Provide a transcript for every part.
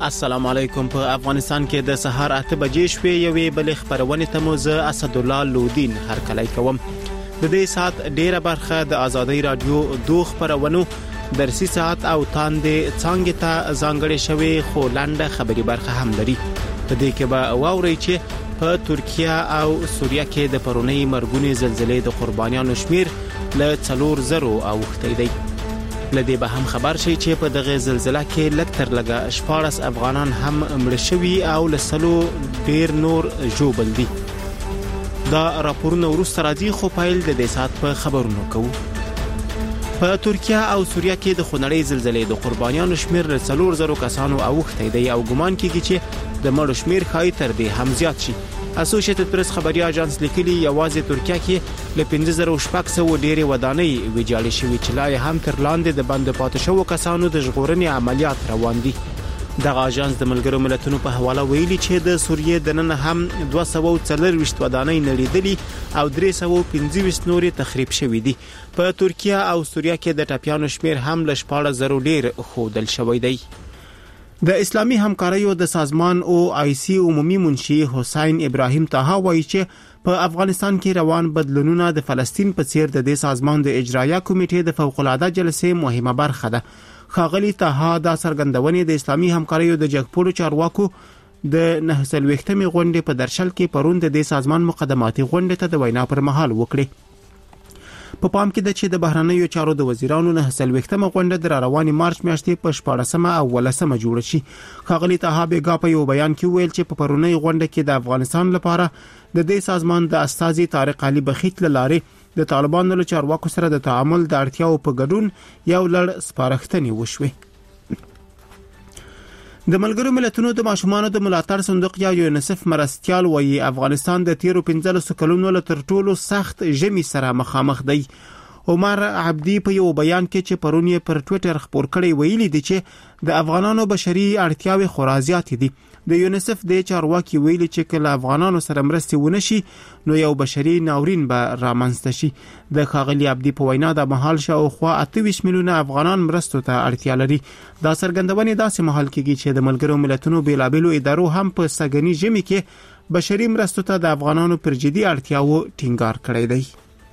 السلام علیکم. په افغانستان کې د سهار 8 بجې شوې یوې بلې خبرونه ته مو زه اسد الله لودین هرکلی کوم. د دې سات ډیره برخه د آزادۍ رادیو دوه خبرونو درسي ساعت او تاندې څنګه ته ځانګړې شوې خو لنډه خبري برخه هم لري. په دې کې به واوري چې په ترکیه او سوریه کې د پرونی مرګونی زلزلې د قربانیانو شمیر له 4,000 اوښتی دی. لدې به هم خبر شي چې په دغه زلزلہ کې لکتر لګه 14 افغانان هم مړ شوي او لسلو ډیر نور ژوبل دي. دا راپورونه ورسته راځي خو پایل د دې سات په خبرونو کوو. په ترکیه او سوریه کې د خونړۍ زلزلې د قربانیانو شمیر له 4,000 کسانو اوښتی دی او ګمان کیږي چې د مړو شمیر ښایي تر دې هم زیات شي. اسوسییټډ پریس خبري اژانس لیکلي یوازې ترکیه کې له 15,600 ډېرې ودانۍ ویجاړې شوې چې لا هم تر لاندې د بند پاتې شوو کسانو د ژغورنې عملیات روان دي. دغه اژانس د ملګرو ملتونو په حواله ویلي چې د سوریې د نن هم 240 ودانۍ نړیدلې او 325 نورې تخریب شوې دي. په ترکیه او سوریه کې د ټپیانو شمیر هم له 14,000 ډیر ښودل شوی دی. د اسلامي همکاریو د سازمان او آی سی عمومي منشي حسین ابراهیم طه وایي چې په افغانستان کې روان بدلونونه د فلسطین په څیر د دې سازمان د اجرایه کمیټې د فوق العاده جلسې مهمه برخه ده. ښاغلي طه دا څرګندونې د اسلامي همکاریو د جګپوړو چارواکو د 9 غونډې په درشل کې پرون د دې سازمان مقدماتي غونډې ته د وینا پر مهال وکړي. په پام کې ده چې د بهرنیو چارو د وزیرانو 9 غونډه د رواني مارچ میاشتې په 14 او 18 جوړه شي. ښاغلي طه بیګا په یو بیان کې ویل چې په پرونی غونډه کې د افغانستان لپاره د دې سازمان د استازي طارق علي بخیت لاره د طالبانو له چارواکو سره د تعامل د اړتیاو په ګډون یو لړ سپارښتنې وشوي. د ملګرو ملتونو د ماشومانو د ملاتړ صندوق یا یونیسف مرستيال وایي افغانستان د تیرو 15 کلونو له تر ټولو سخت ژمي سره مخامخ دی. عمر عبدي په یو بیان کې چې پرون یې پر ټوئیټر خبر کړی ویلي دی چې د افغانانو بشري اړتیاوې خورا زیاتې دي. د یونیسف د چارواکي ویلي چې کله افغانانو سره مرستې ونشي نو یو بشري ناورین به رامنځته شي. د ښاغلي عبدي په وینا د مهال شاوخوا 28 میلیونه افغانان مرستو ته اړتیا لري. دا څرګندونې داسې مهال کېږي چې د ملګرو ملتونو بیلابېلو ادارو هم په سګنی ژمي کې بشري مرستو ته د افغانانو پر جدي اړتیاو ټینګار کړی دی.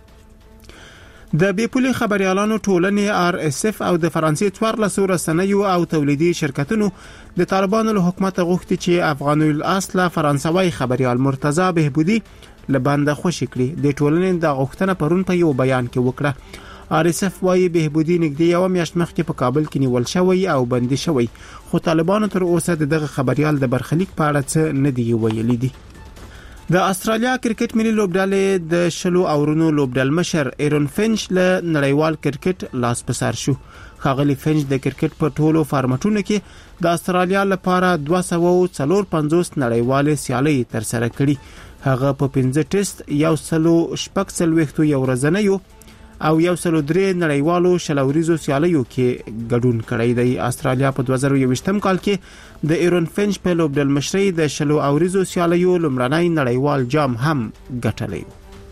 د بیپولي خبريالانو ټولنې RSF او د فرانسې 14 رسنیو او تولیدي شرکتونو د طالبانو له حکومت غوښتي چې افغان الاصل فرانسوي خبريال مرتضی بهبودي لبنده خوشی کړي. د ټولنې د غوښتنه پرون په یو بیان کې وکړه. RSF وايي بهبودي نږدې یو میاشت مخکې په کابل کې نیول شوی او بندي شوی خو طالبانو تر اوسه دغه خبريال د برخلیک په اړه څه نه دی ویلي دي. د استرالیا کرکټ ملي لوبډلې د 10 اورونو لوبډل مشر ایرون فینچ له نړیوال کرکټ لاس پسار شو. ښاغلي فینچ د کرکټ په ټولو فارمټونو کې د استرالیا لپاره 254 نړیوال سیالۍ تر سره کړي. هغه په 15 ټیسټ 160 یو ورځنیو او 103 نړیوالو شلوریزو سیالیو کې ګډون کړی دی. استرالیا په 2020 کال کې د ایرون فینچ په لوبډل مشرۍ د 10 اوریزو سیالیو لومړنی نړیوال جام هم ګټلی.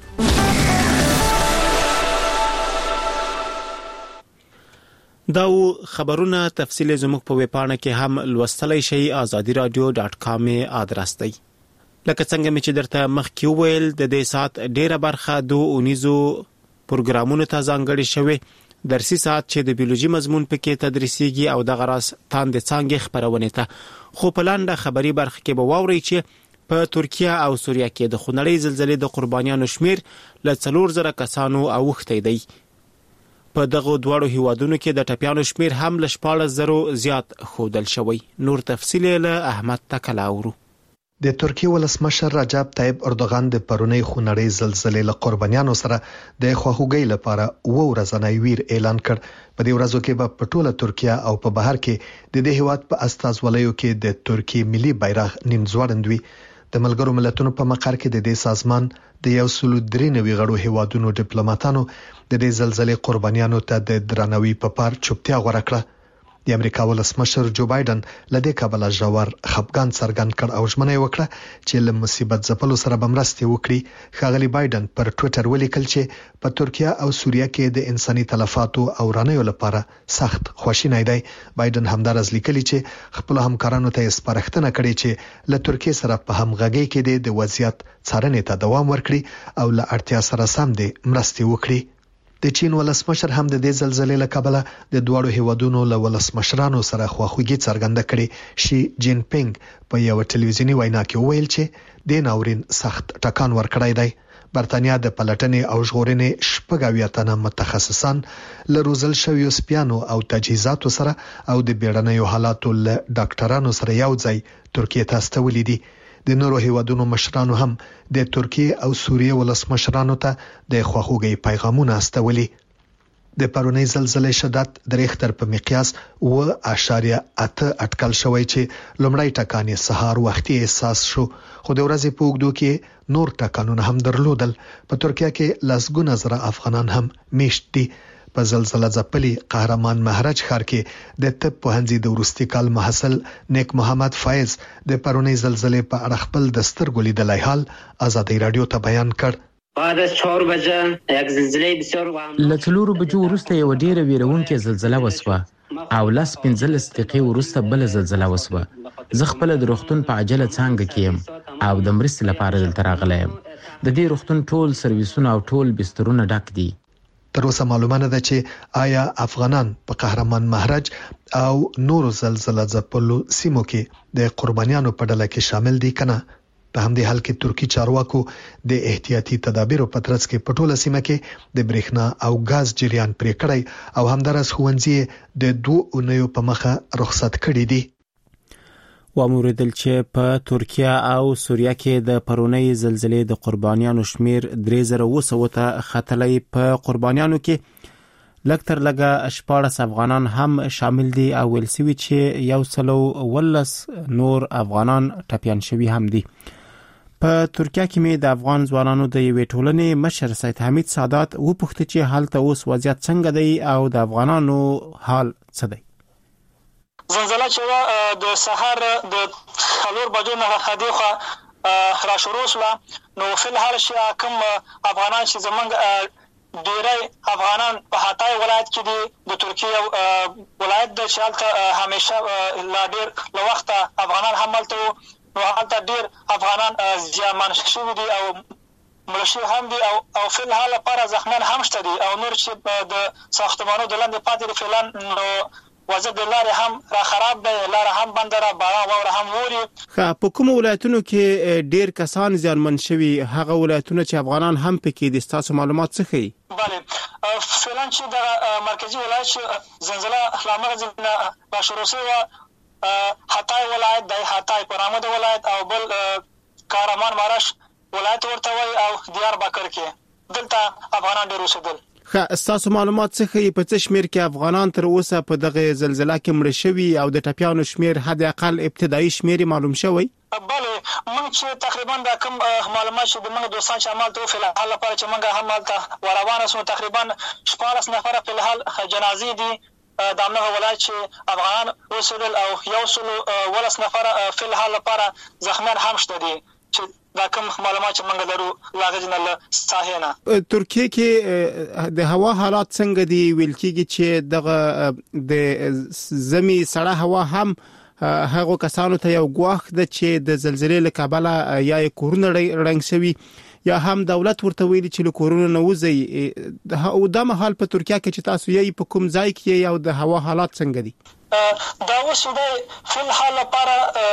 دا خبرونه تفصیل زموږ په ویب پاڼه کې هم لوستلای شئ. azadiradio.com آدرس دی. لکه څنګه چې درته مخکې ویل د دې سات ډیره برخه د اونیزو پروګرامونو ته ځانګړې شوی. درسي ساعت چې د بیولوژي مضمون پکې تدریسيږي او د غراس تاندې څنګه خبرونه ته خو په لاندې خبري برخه کې به واوري چې په ترکیه او سوریه کې د خونړۍ زلزلې د قربانیانو شمیر له 4,000 کسانو اوښتی دی. په دغه دوړو هیوادونو کې د ټپیانو شمیر هم له 14,000 زیات ښودل شوی. نور تفصیل له احمد تکلاورو. د ترکیه ولسمشر رجب طیب اردوغان د پرونی خونړۍ زلزلې له قربانیانو سره د خواخوږۍ لپاره ورځنی ویر اعلان کړ. په دې ورځو کې په ټوله ترکیه او په بهر کې د دې هیواد په استازولیو کې د ترکیه ملي بیرغ نیم ځوړندوي. د ملګرو ملتونو په مقر کې د دې سازمان د 193 غړو هیوادونو ډیپلوماټانو د دې زلزلې قربانیانو ته د درناوي په پار چوپتیا غوړه کړه. د د امریکا ولسمشر جو بایدن لدې کابل ژور خپګان څرګند کړ او ژمنه وکړه چې له مصیبت ځپلو سره بمرستي وکړي. ښاغلي بایدن پر ټوئیټر ولیکل چې په ترکیه او سوریه کې د انساني تلفاتو او رانیو لپاره سخت خواشینی دی. بایدن همدارس لیکلي چې خپل همکارانو ته سپارښتنه کړې چې له ترکیه سره په همغږي کې د وضعیت څارنې ته دوام ورکړي او له اړتیا سره سم د مرستي وکړي. د چین ولسمشر هم د دې زلزلې له کبله د دوړو هیوادونو له ولسمشرانو سره خواخوږي څرګنده کړي. شي جین پینګ په یو ټلویزیونی وینا کې وویل چې د ناورین سخت ټکان ورکړی دی. برتانیا د پلټنې او ژغورنې 80 تنه متخصصان له روزل شویو سپیانو او تجهیزاتو سره او د بیړنیو حالاتو له ډاکټرانو سره یو ځای ترکیه ته استولي دي. د نورو هیوادونو مشرانو هم د ترکیه او سوریه ولسمشرانو ته د خواخوږي پیغامونه استولي. د پرونی زلزلې شدت د ریختر په مقیاس 7.8 اټکل شوی چې لومړی ټکان یې سهار وختي احساس شو، خو د ورځې په اوږدو کې نور ټکانونه هم درلودل. په ترکیه کې لسګونه زره افغانان هم میشت دي. په زلزلہ ځپلي قهرمان مهرج ښار کې د طب پوهنځي د وروستي کال محصل نیک محمد فایز د پرونی زلزلې په اړه خپل د سترګو لیدلی حال آزادۍ رادیو ته بیان کړ. بعد از 4 بجه یک زلزله بسیار لتلورو بجو ورسته یو ډیره ویرونکې زلزلہ وسوه او لاس 15 دقیقې ورسته بل زلزلہ وسوه. زه خپل د روغتون په عجله څنګه کېم او د مرستې لپاره دلته راغلی یم. د دې روغتون ټول سرویسونه او ټول بسترونه ډک دي. تر اوسه معلومه نه ده چې آیا افغانان په قهرمان مهرج او نورو زلزلہ ځپلو سیمو کې د قربانیانو په ډله کې شامل دي کنه. په همدې حال کې ترکی چارواکو د احتیاطي تدابیرو په ترڅ کې په ټوله سیمه کې د برېښنا او غاز جریان پرې کړی او همدارس ښوونځي د 2 اونیو په مخه رخصت کړي دي. واموردل چې په ترکیه او سوریه کې د پرونی زلزلې د قربانیانو شمیر 3000 ته ختلی. په قربانیانو کې لکتر لګه 14 افغانان هم شامل دي او ولسوي چې 110 نور افغانان ټپيان شوي هم دي. په ترکیه کې مې د افغان ځوانانو د یوې ټولنې مشر سید حمید سادات وپوښتنه چې حالت اوس وضعیت څنګه دی او د افغانانو حال څه دی. زلزلہ چې د سحر د 4 بجو نه هدیخه را شروع شوه، نو فل حال چې کوم افغانان چې زمونږ ډیری افغانان په هاتای ولایت کې دي، د ترکیه ولایت د شالته همیشه لا ډیر له وخته افغانان هم ملته، نو هلته ډیر افغانان زیانمن شوي دي او ملشي هم دي او فل حال لپاره زخمیان هم شته دي او نور چې د ساختمانو د لاندې پاتې دي فعلا نو وضع د لارې هم را خراب دی، لاره هم بنده را باران واوره هم ووري. په کوم ولایتونو کې ډیر کسان زیانمن شوي، هغه ولایتونه چې افغانان هم پکې دي، ستاسو معلومات څه ښیي؟ بله فعلا چې د مرکزي ولایت چې زلزله لامغه ځینه را شروع شوې، حتای ولایت دی، حتای پرامد ولایت او بل کارمان مارش ولایت ورته وایي او دیار بکر کې دلته افغانان ډیر اوسېدل. ستاسو معلومات څه ښیي په څه شمیر کې افغانان تر اوسه په دغه زلزلہ کې مړه شوي او د ټپیانو شمیر حد اقل ابتدایي شمیر معلوم شوی؟ بله موږ چې تقریبا د کوم معلومات چې د موږ دوستان چې عمل ته فل حال لپاره چې موږ هم هلته وروانه سو تقریبا 14 نفر په حال جنازې دي د همغه ولایت چې افغانان اوسېدل او 110 نفر په حال لپاره زخمیان هم شته دي چې دا کوم معلومات چې موږ لرو لاغجن له ساحنه. ترکیه کې د هوا حالات څنګه دي؟ ویل کېږي چې دغه د زمي سړه هوا هم هغه کسانو ته یو ګواښ ده چې د زلزلې له کبله یا کورونه رنګ شوي یا هم دولت ورته ویلي چې له کورونو نه وځي. او دا مهال په ترکیه کې چې تاسو یې په کوم ځای کې او د هوا حالات څنګه دي؟ دا اوس د فل حال لپاره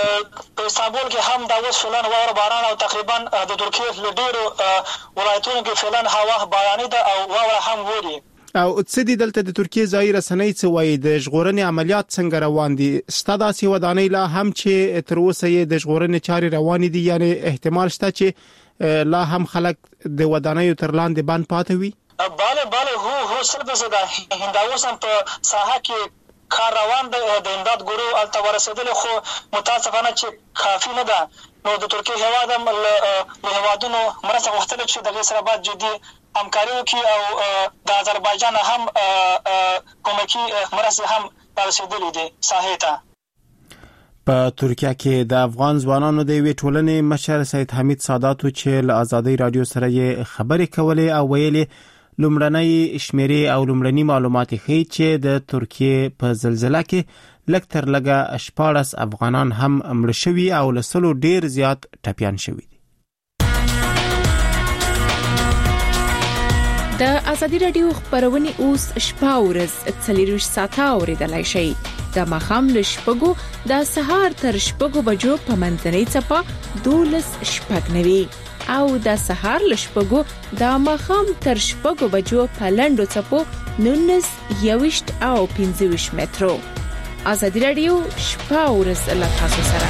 په استانبول کې هم دا اوس فلان واوره باران او تقریبا د ترکیه له ډیرو ولایتونو کې فلان هوا باراني ده او واوره هم ووري. او څه دي دلته د ترکیه ځایي رسنۍ څه وایي؟ د ژغورنې عملیات څنګه روان دي؟ ستا داسې ودانۍ لا هم چې تر اوسه یې د ژغورنې چارې روانې دي، یعنی احتمال شته چې لا هم خلک د ودانیو تر لاندې بند پاتې وي؟ بله هو 100% ده. هنداوس هم په ساحه کې کار روان دی، د امداد ګروه هلته ورسېدلې، خو متاسفانه چې کافي نه ده. نو د ترکیه هېواد هم له هېوادونو مرسته غوښتله چې د هغې سره باید جدي همکاري وکړي او د اذربایجان هم کومکي مرستې هم رسیدلي دي ساحې ته. په ترکیه کې د افغان ځوانانو د یوې ټولنې مشر سید حمید ساداتو چې له آزادۍ رادیو سره یې خبرې کولې او ویلې لومړنۍ شمیرې او لومړني معلومات ښیي چې د ترکیه په زلزلہ کې لږ تر لږه 14 افغانان هم مړه شوي او له 100 ډیر زیات ټپیان شوي دي. د آزادۍ رادیو خبرونه اوس شپه ورځ 24 ساعته اوریدلای شئ. د ماښام له شپږو د سهار تر شپږو بجو په منځنۍ څپه 12:09 او د سهار له شپږو د ماښام تر شپږو بجو په لنډو څپو 19 او 25 مترو. آزادۍ رادیو شپه ورځ له تاسو سره.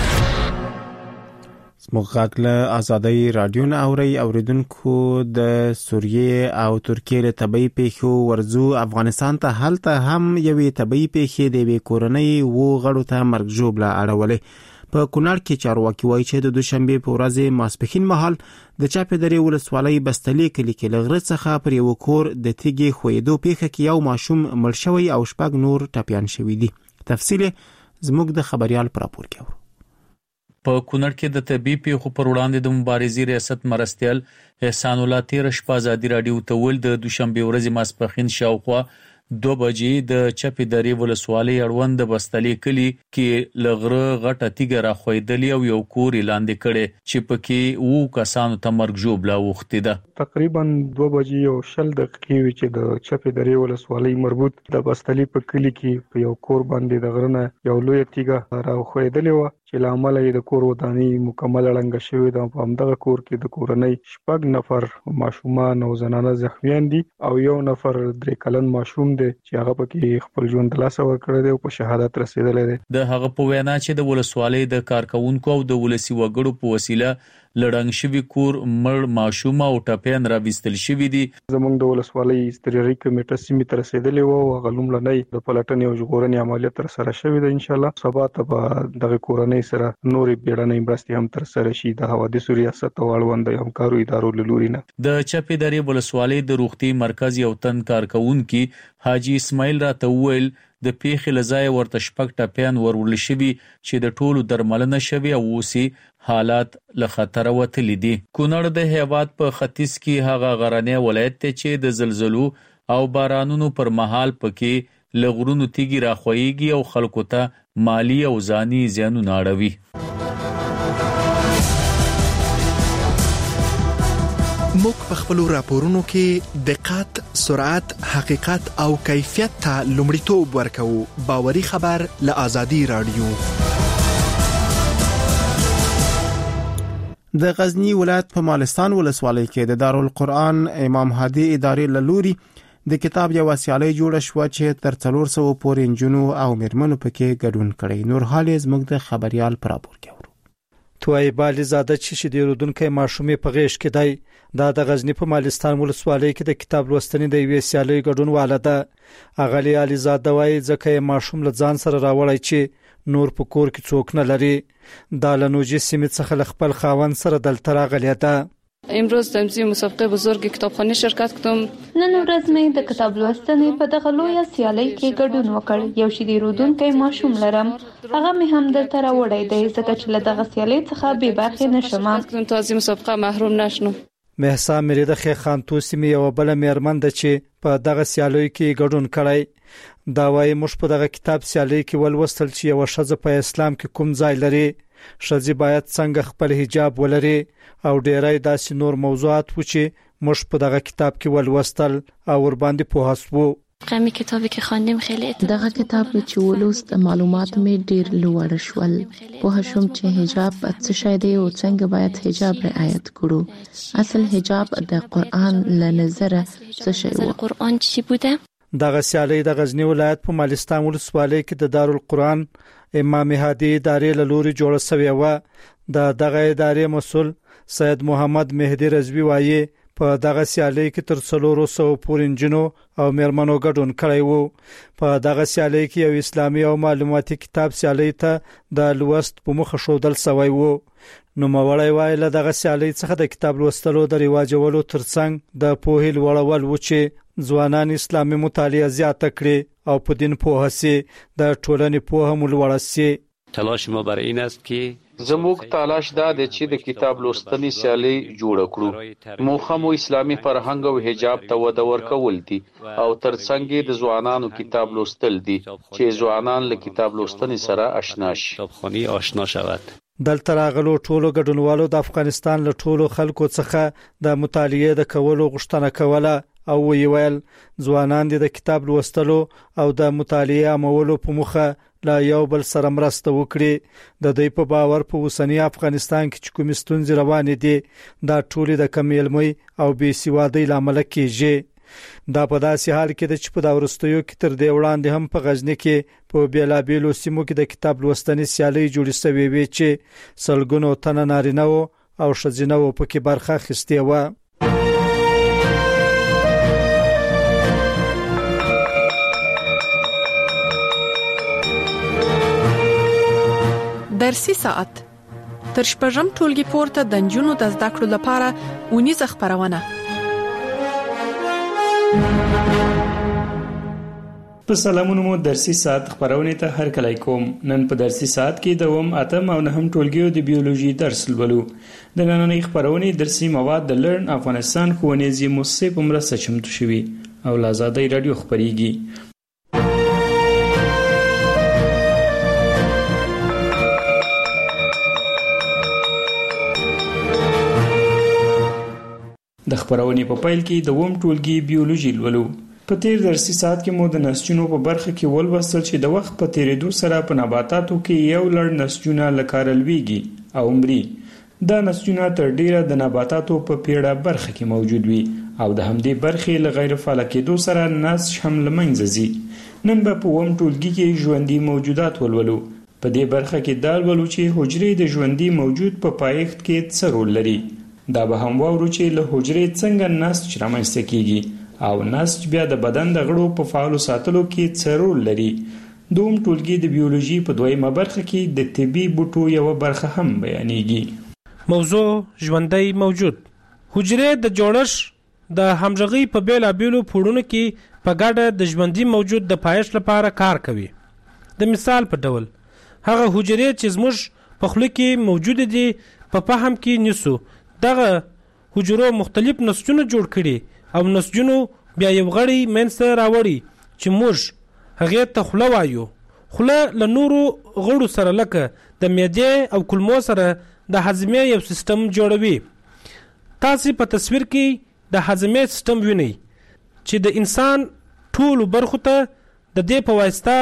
سموږ له آزادۍ رادیو نه اوریدونکو د سوریه او ترکیه له طبي پیښو ورزو افغانستان ته هلته هم یوې طبي پیښې د وی کورنۍ وو غړو ته مرګ جوړه اړولې. په کونړ کې چارواکي وایي چې د دوشنبه په ورځ ماسپښین مهال د چاپیدرې ولسوالۍ بستلې کلی کې لغړ څخه پر یو کور د تیږې خوېدو پیښه کې یو ماشوم مړ شوی او شپږ نور ټپیان شوي دي. تفصیل زموږ د خبريال پر راپور کې اورو. په کونړ کې د طبي پیښو پر وړاندې د مبارزې ریاست مرستیال احسان الله تیر شپه آزادۍ رادیو ته ول د دوشنبه ورځ ماسپښین شاوخوا 2 بجې د چپیدرې ولسوالۍ اړوند د بستلې کلی کې لغړه غټه تیګه را خوېدلې او یو کور لاندې کړي چې پکې وو کسانو ته مرګ جوړه وخته ده. تقریبا 2 بجې او 10 دقیقې چې د چپیدرې ولسوالۍ مربوط د بستلې په کلی کې په یو کور باندې د غرنه یو لوی تیګه را خوېدلې و چې لامل یې د کور ودانی مکمل ړنګ شوی د په همدغه کور کې د کورنۍ 6 نفر ماشومان او زنانه زخمیان دي او یو نفر 3 کلن ماشوم دی چې هغه پکې خپل ژوند لاس ور کړی دی او په شهادت رسیدلی دی. د هغه په وینا چې د ولسوالۍ د کارکونکو او د ولسی وګړو په وسیله لړنګ شوی کور مړ ماشوم او ټپیان را وستل شوی دي. زموږ د ولسوالۍ استریری کمیټه سیمه تر رسیدلې وو او غلوملنۍ د پلټنې او ژغورنې عملیات تر سره شوی دی. ان شاء الله سبا ته دغه کورنۍ سره نورې بیړنۍ مرستې هم تر سره شي د حوادثو ریاست او اړوند همکارو ادارو له لوري نه. د چپیدرې ولسوالۍ د روغتي مرکز یو تن کارکونکو حاجی اسماعیل راته وویل د پیښې لزای ورته شپږ ټپیان ورول شوي چې د ټولو درملنه شوي او اوسي حالات له خطر وتلی دي. کونړ د هیواد په ختیځ کې هغه غرنی ولایت ته چې د زلزلو او بارانونو پر مهال پکې لغړونو تیږي راخويږي او خلکو ته مالی او ځاني زیانونه اړوي. موږ په خپل راپورونو کې دقت، سرعت، حقیقت او کیفیت ته لومړیتوب ورکوو. باوري خبر له آزادۍ رادیو. د غزنی ولایت په مالستان ولسوالۍ کې د دارالقرآن امام هادي ادارې له لوري د کتاب یو سیالي جوړه شو چې تر 400 پورې انجونو او مرمنو پکې ګډون کړي. نور حال زموږ د خبريال پر راپور کې اورو. توای بالی زاده چې د رودونکو ماشومې په غیش کې دی د غزنی په مالستان ولسوالۍ کې د کتاب لوستنې د یوې سیالي ګډون والده اغلی علي زاده وایي ځکه ماشوم له ځان سره راوړی چې نور په کور کې څوک نه لري. د لنوجي سیمه څخه خپل خاوند سره دلته راغلی ده. امروز در مسابقه بزرگ کتابخانه شرکت کردم. نن ورځ مې د کتاب لوستنې په دغه لویه سیالۍ کې ګډون وکړ. یو شې د رودونکو ماشوم لرم، هغه مې هم دلته راوړی دی ځکه چې له دغه سیالۍ څخه بې برخې نشم. تازه مسابقه محروم نشم. مهسا مریده خان توسی می یو بل مېرمن ده چې په دغه سیالۍ کې ګډون کړی. دا وايي موږ په دغه کتاب سیالۍ کې ولوستل چې یو ښځه په اسلام کې کوم ځای لري، ښځې باید څنګه خپل حجاب ولري او ډېرای داسې نور موضوعات و چې موږ په دغه کتاب کې ولوستل او ور باندې پوه شوو. قمی کتابی که خواندم خیلی دغه کتاب چې ولوست معلومات می ډیر لوړ شول. په شوم چې حجاب څه شی دی او څنګه باید حجاب رعایت کړو. اصل حجاب د قرآن له نظره څه شی و. قرآن چی بوده؟ دغه سیالي د غزنی ولایت په مالستان ولسوالۍ کې د دارالقرآن امام هادي ادارې له لوري جوړه شوې و. دغه ادارې مسؤل سید محمد مهدی رضوی وایي په دغه سیالي کې تر 400 پورې انجنو او مېرمنو ګډون کړی وو. په دغه سیالي کې یو اسلامي او معلوماتي کتاب سیالي ته د لوست په مخه شودل شوی وو. نو مولای وایي له دغه سیالي څخه د کتاب لوستلو د ریواجولو ترڅنګ د پوهې لوړول و چې ځوانان اسلامي مطالعه زیاته کړي او په دین پوهه سي د ټولنې پوهه مو لوړه سي. تلاش ما بر این است که زموږ تلاش دا دی چې د کتاب لوستنې سیالي جوړ کړو. موخه مو اسلامي فرهنګ او حجاب ته وده ورکول دي او ترڅنګ د ځوانانو کتاب لوستل دي چې ځوانان له کتاب لوستنې سره آشنا شي. کتابخوانی آشنا شود. دلته راغلو ټولو ګډونوالو د افغانستان له ټولو خلکو څخه د مطالعې د کولو غوښتنه کوله او ویل ځوانان د کتاب لوستلو او د مطالعې عملولو په مخه لا یو بل سره مرسته وکړي. د دوی په باور په اوسنی افغانستان کې چې کوم ستونزې روانې دي دا ټول د کم علمي او بې سوادۍ لامل کیږي. دا په داسې حال کې چې په دا ورستیو کې تر دې وړاندې هم په غزنی کې په بیلابیلو سیمو کې د کتاب لوستنې سیالي جوړې شوې وي چې سلګونو تنه نارینه او ښځینه پکې برخه اخیستې وه. درسي ساعت تر شپږم ټولګي پورته د نجونو د زده کړو لپاره ونیزه خبرونه. په سلامونو مو درسي ساعت خبرونه ته هر کله کوم. نن په درسي ساعت کې دوم اتم او نهم ټولګیو د بیولوژي درس لولو. د نننۍ خبرونه درسي مواد د لرن افغانستان ښوونیزي مؤسسې په مرسته چمتو شوي او له آزادۍ رادیو خبريږي. د خبرونې په پیل کې د ووم ټولګي بیولوژي لولو. په تیر درسي ساعت کې مو د نسجونو په برخه کې ولوستل چې د وخت په تیریدو سره په نباتاتو کې یو لړ نسجونه لکاره لویږي او مري. دا نسجونه تر ډیره د نباتاتو په پیړه برخه کې موجود وي او د همدې برخې له غیر فعال کېدو سره نسج هم له منځه ځي. نن به په ووم ټولګي کې ژوندي موجودات ولولو. په دې برخه کې دا ولولو چې حجرې د ژوندي موجود په پایښت کې څه رول لري. دا به هم واورو چې له حجرې څنګه نسج رامنځته کیږي او نسج بیا د بدن د غړو په فعال ساتلو کې څه رول لري. دوم ټولګي د بیولوژي په دویمه برخه کې د طبي بوټو یو برخه هم بیانېږي. موضوع ژوندی موجود. حجرې د جوړښت د همغږي په بیلابیلو پوړونو کې په ګډه د ژوندي موجود د پایښت لپاره کار کوي. د مثال په ډول هغه حجرې چې زموږ په خوله کې موجود دي په فهم کې نیسو دغه حجرو مختلف نسجونه جوړ کړي او نسجونو بیا یو غړی منځته راوړي چې موږ هغه ته خوله وایو. خوله له نورو غړو سره لکه د معدې او کولمو سره د هضمې یو سیستم جوړوي. تاسو په تصویر کې د هضمې سیستم وینئ چې د انسان ټول برخو ته د دې په واسطه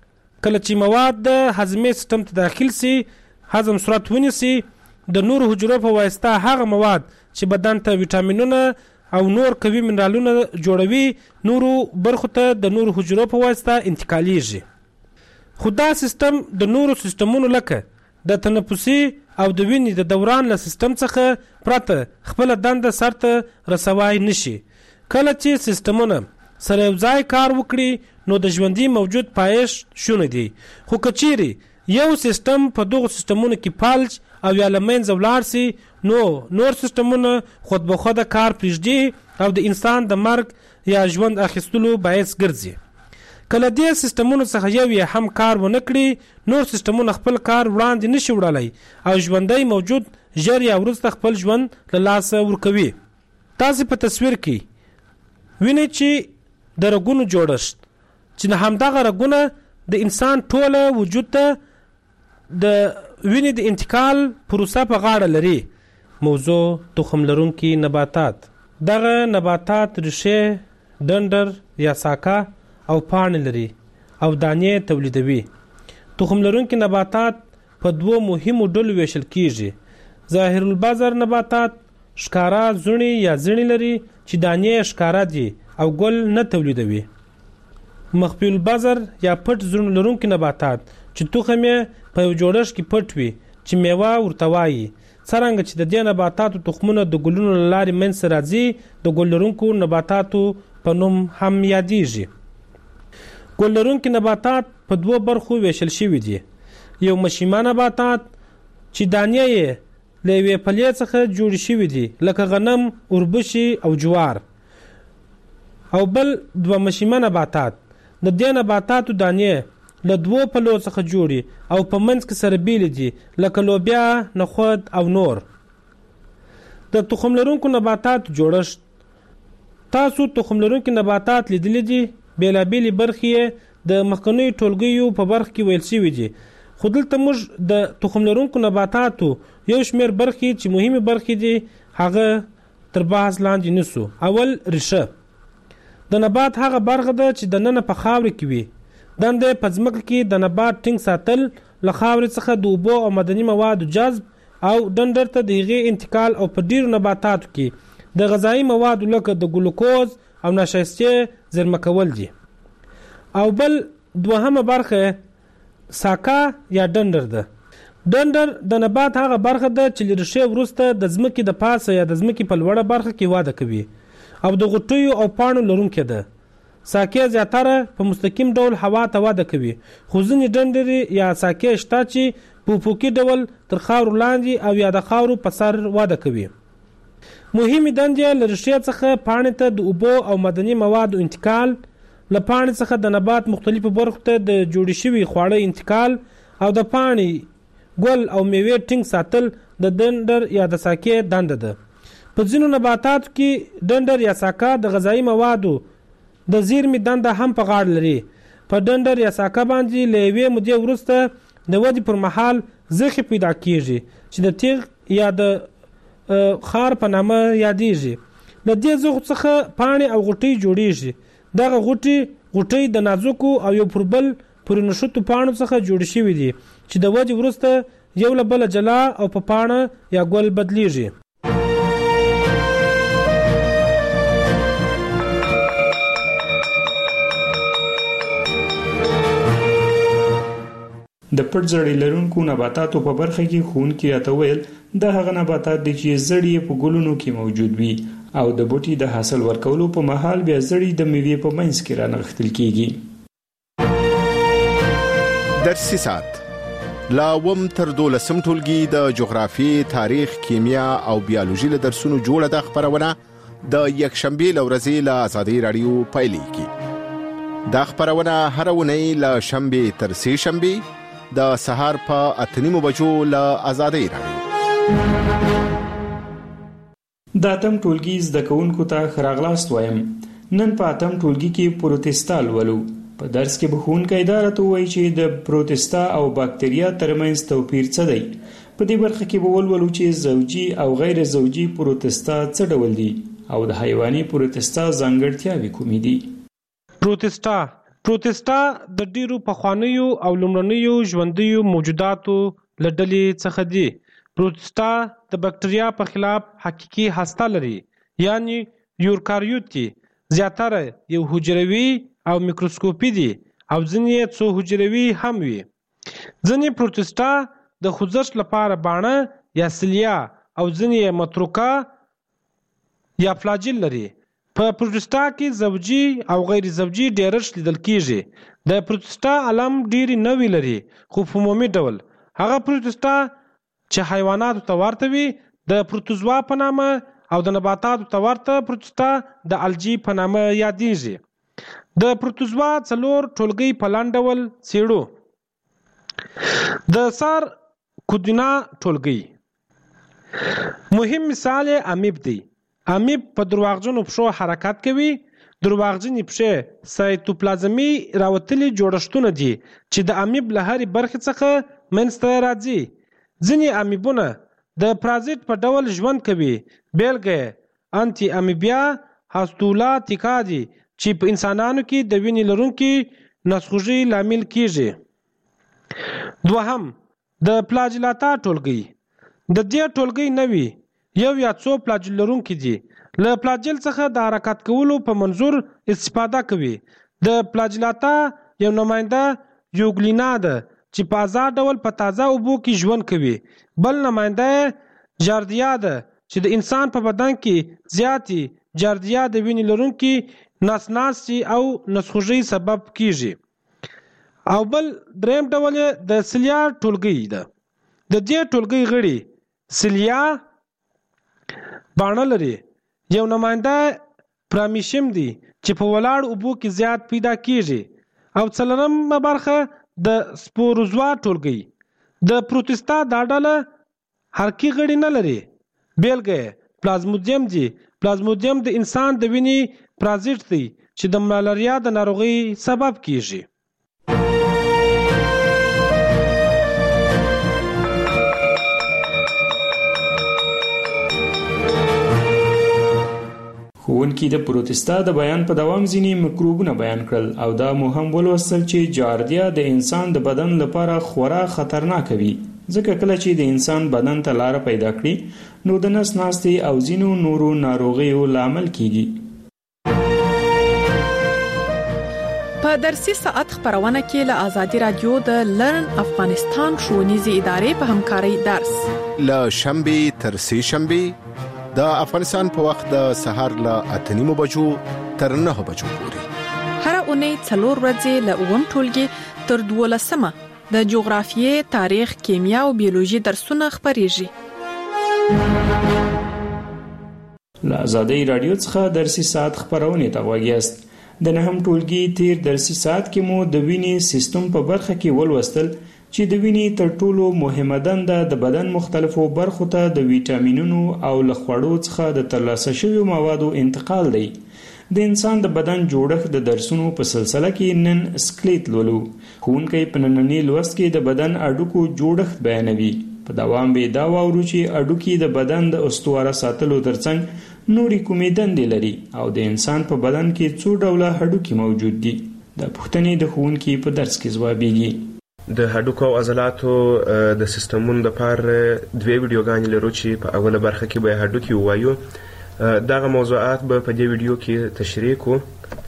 کله چې مواد د هضمې سیستم ته داخل سي هضم صورت ونیسي د نور حجرو په واسطه هغه مواد چې بدن ته ویټامینونه او نور قوي منرالونه جوړوي نورو برخو ته د نور حجرو په واسطه انتقالیږي. خو دا سیستم د نورو سیستمونو لکه د تنفسي او د وینې د دوران له سیستم څخه پرته خپل دنده سرته رسوای نشي. کله چې سیستمونه سره یو ځای کار وکړي نو د ژوندي موجود پایښت شونه دي. خو کچيري یو سیستم په دغه سیستمونو کې فلج او یا لمنځه ولاړ سي نو نور سیستمونه خود به خود کار پرېږدي او د انسان د مرګ یا ژوند اخیستلو باعث ګرځي. کله دې سیستمونو څخه یو یې هم کار ونه کړي نور سیستمونه خپل کار وړاندې نشي وړلای او ژوندی موجود ژر یا وروسته خپل ژوند له لاسه ورکوي. تاسو په تصویر کې وینئ چې د رګونو جوړښت چې همدغه رګونه د انسان ټوله وجود ته د وینې د انتقال پروسه په غاړه لري. موضوع تخم لرونکي نباتات. دغه نباتات ریښې ډنډر یا ساکه او پاڼې لري او دانې تولیدوي. تخم لرونکي نباتات په دوو مهمو ډلو ویشل کیږي. ظاهر البذر نباتات ښکارا زړې یا زړې لري چې دانې ښکارا دي او ګل نه تولیدوي. مخفي البذر یا پټ زړې لرونکي نباتات چې تخم یې په یو جوړښت کې پټ وي چې میوه ورته وایي. څرنګه چې د دې نباتاتو تخمونه د ګلونو له لارې منځته راځي د ګل لرونکو نباتاتو په نوم هم یادیږي. ګل لرونکي نباتات په دوو برخو ویشل شوي دي. یو مشیمه نباتات چې دانې یې له یوې پلې څخه جوړې شوي دي لکه غنم، اوربشې او جوار. او بل دوه مشیمه نباتات. د دې نباتاتو دانې له دوو پلو څخه جوړي او په منځ کې سره بیلې دي لکه لوبیا، نخود او نور. د تخم لرونکو نباتاتو جوړښت. تاسو تخم لرونکي نباتات لیدلي دي. بېلابېلې برخې د مخکنیو ټولګیو په برخه کې ویل شوي دي، خو دلته موږ د تخم لرونکو نباتاتو یو شمېر برخې چې مهمې برخې دي هغه تر بحث لاندې نیسو. اول، ریشه. د نبات هغه برخه ده چې د ننه په خاورې کې وي. دنده په ځمکه کې د نبات ټینګ ساتل، له خاورې څخه د اوبو او معدني موادو جذب او ډنډر ته د هغې انتقال، او په ډیرو نباتاتو کې د غذایي موادو لکه د ګلوکوز او نشایستې زیرمه کول دي. او بل دوهمه برخه ساکا یا ډنډر ده. ډنډر د نبات هغه برخه ده چې له ریښې وروسته د ځمکې د پاسه یا د ځمکې په لوړه برخه کې وده کوي او د غوټیو او پاڼو لرونکې ده. ساکې زیاتره په مستقیم ډول هوا ته وده کوي، خو ځینې ډنډرې یا ساکې شته چې په افقي ډول تر خاورو لاندې او یا د خاورو په سر وده کوي. مهمې دندې له ریښې څخه پاڼې ته د اوبو او معدني موادو انتقال، له پاڼې څخه د نبات مختلفو برخو ته د جوړې شوي خواړه انتقال، او د پاڼې، ګل او میوې ټینګ ساتل د ډنډر یا د ساکې دنده ده. په ځینو نباتاتو کې ډنډر یا ساکا د غذایي موادو د زیرمې دنده هم په غاړه لري. په ډنډر یا ساکا باندې له یوې مودې وروسته د ودې پر مهال زخې پیدا کیږي چې د تیغ یا د خار په نامه یادیږي. له دې زخو څخه پاڼې او غوټۍ جوړیږي. دغه غوټۍ د نازکو او یو پر بل پورې نښتو پاڼو څخه جوړې شوي دي چې د ودې وروسته یو له بله جلا او په پاڼه یا ګل بدلیږي. د پټ زړې لرونکو نباتاتو په برخه کې ښوونکي راته ویل دا هغه نباتات دي چې زړې په ګلونو کې موجود وي او د بوټي د حاصل ورکولو په مهال بیا زړې د میوې په منځ کې رانغښتل کیږي. درسي ساعت لا وم تر 12 ټولګي د جغرافي، تاریخ، کیمیا او بیولوژي له درسونو جوړه د خبرونه د یکشنبه لورځي له آزادۍ رادیو پایلیږي. دا خبرونه هر ونی له شنبه تر سه شنبه د سهار په 8:30 بجو له آزادۍ رادیو. د اتم ټولګي زده کوونکو ته ښه راغلاست وایم. نن په اتم ټولګي کې پروتستا لولو. په درس کې به ښوونکی دا راته ووایي چې د پروتستا او باکتریا ترمنځ توپیر څه دی. په دې برخه کې به ولولو چې زوجي او غیر زوجي پروتستا څه ډول دي او د حیواني پروتستا ځانګړتیاوې کومې دي. پروتستا د ډیرو پخوانیو او لومړنیو ژوندیو موجوداتو له ډلې څخه دي. پروتستا د بکټریا په خلاف حقیقي هسته لري، یعنی یوکاریوت دي. زیاتره یو حجروي او میکروسکوپي دي او ځینې څو حجروي هم وي. ځینې پروتستا د خوځښت لپاره باڼه یا سیلیا او ځینې متروکه یا فلاجیل لري. په پروتستا کې زوجي او غیر زوجي ډیرښت لیدل کیږي. د پروتستا علم ډیری نوی لري، خو په عمومي ډول هغه پروتستا چې حیواناتو ته ورته وي د پروتوزوا په نامه او د نباتاتو ته ورته پروتستا د الجی په نامه یادیږي. د پروتوزوا 4 ټولګي په لاندې ډول څېړو. د سار کودینا ټولګي مهم مثال امیب دی. امیب په درواغجنو پښو حرکت کوي. درواغجنې پښې سایتوپلازمي راوتلي جوړښتونه دي چې د امیب له هرې برخې څخه منځته راځي. ځینې امیبونه د پرازیت په ډول ژوند کوي. بیلګه انټي امیبیا هاستولاتیکا دي چې په انسانانو کې د وینې لرونکي نسخوږي لامل کیږي. دوهم، د پلاجلاتا ټولګي. د دې ټولګي نوي یو یا څو پلاجل لرونکي دي. له پلاجل څخه د حرکت کولو په منظور استفاده کوي. د پلاجلاتا یو نماینده یوګلینا ده چې په آزاد ډول په تازه اوبو کې ژوند کوي. بل نماینده جاردیا ده چې د انسان په بدن کې زیاتی جاردیا د وینې لرونکي ناسناسي او نسخوږي سبب کیږي. او بل دریم ډول د سیلیا ټولګي ده. د دې ټولګي غړي سیلیا باڼه لري. یو نماینده پرامیشیم دی چې په ولاړ اوبو کې زیات پیدا کیږي او څلورمه برخه د سپوروزوا ټولګي د پروتستا دا ډله حرکي غړي نه لري. بیلګه پلازموډیم دی. پلازموډیم د انسان د وینې پرازیت دی چې د ملاریا د ناروغي سبب کیږي. ښوونکي د پروتستا د بیان په دوام ځینې میکروبونه بیان کړل او دا مو هم ولوستل چې جاردیا د انسان د بدن لپاره خورا خطرناک وي، ځکه کله چې د انسان بدن ته لاره پیدا کړي نو د نس ناستې او ځینو نورو ناروغیو لامل کیږي. په درسي ساعت خبرونه کې له آزادي رادیو د لرن افغانستان ښوونیزې ادارې په همکارۍ درس له شنبه تر سه شنبه د افغانستان په وخت د سهار له 8:30 بجو تر 9 بجو پورې هر اونۍ 4 ورځې له 9 ټولګي تر 12 د جغرافیې، تاریخ، کیمیا او بیولوژي درسونه خبريږي. له آزادي رادیو څخه درسي ساعت خبرونه ته وګیاست. د نهم ټولګي تیر درسي ساعت کې مو د وینې سیستم په برخه کې ولوستل چې د وینې تر ټولو مهمه دنده د بدن مختلفو برخو ته د ویټامینونو او له خوړو څخه د ترلاسه شویو موادو انتقال دی. د انسان د بدن جوړښت د درسونو په سلسله کې نن سکلیټ لولو. ښوونکی په ننني لوست کې د بدن اډوکو جوړښت بیانوي. په دوام به دا واورو چې اډوکي د بدن د استواره ساتلو ترڅنګ نورې کومې دندې لري او د انسان په بدن کې څو ډوله هډوکي موجود دي. د پوښتنې د ښوونکي په درس کې ځوابیږي. د هډوکو او عضلاتو د سیستمونو لپاره دوه ویډیوګانې لرو چې په اوله برخه کې به هډوکي وایو. دغه موضوعات به په دې ویډیو کې تشریح کوو.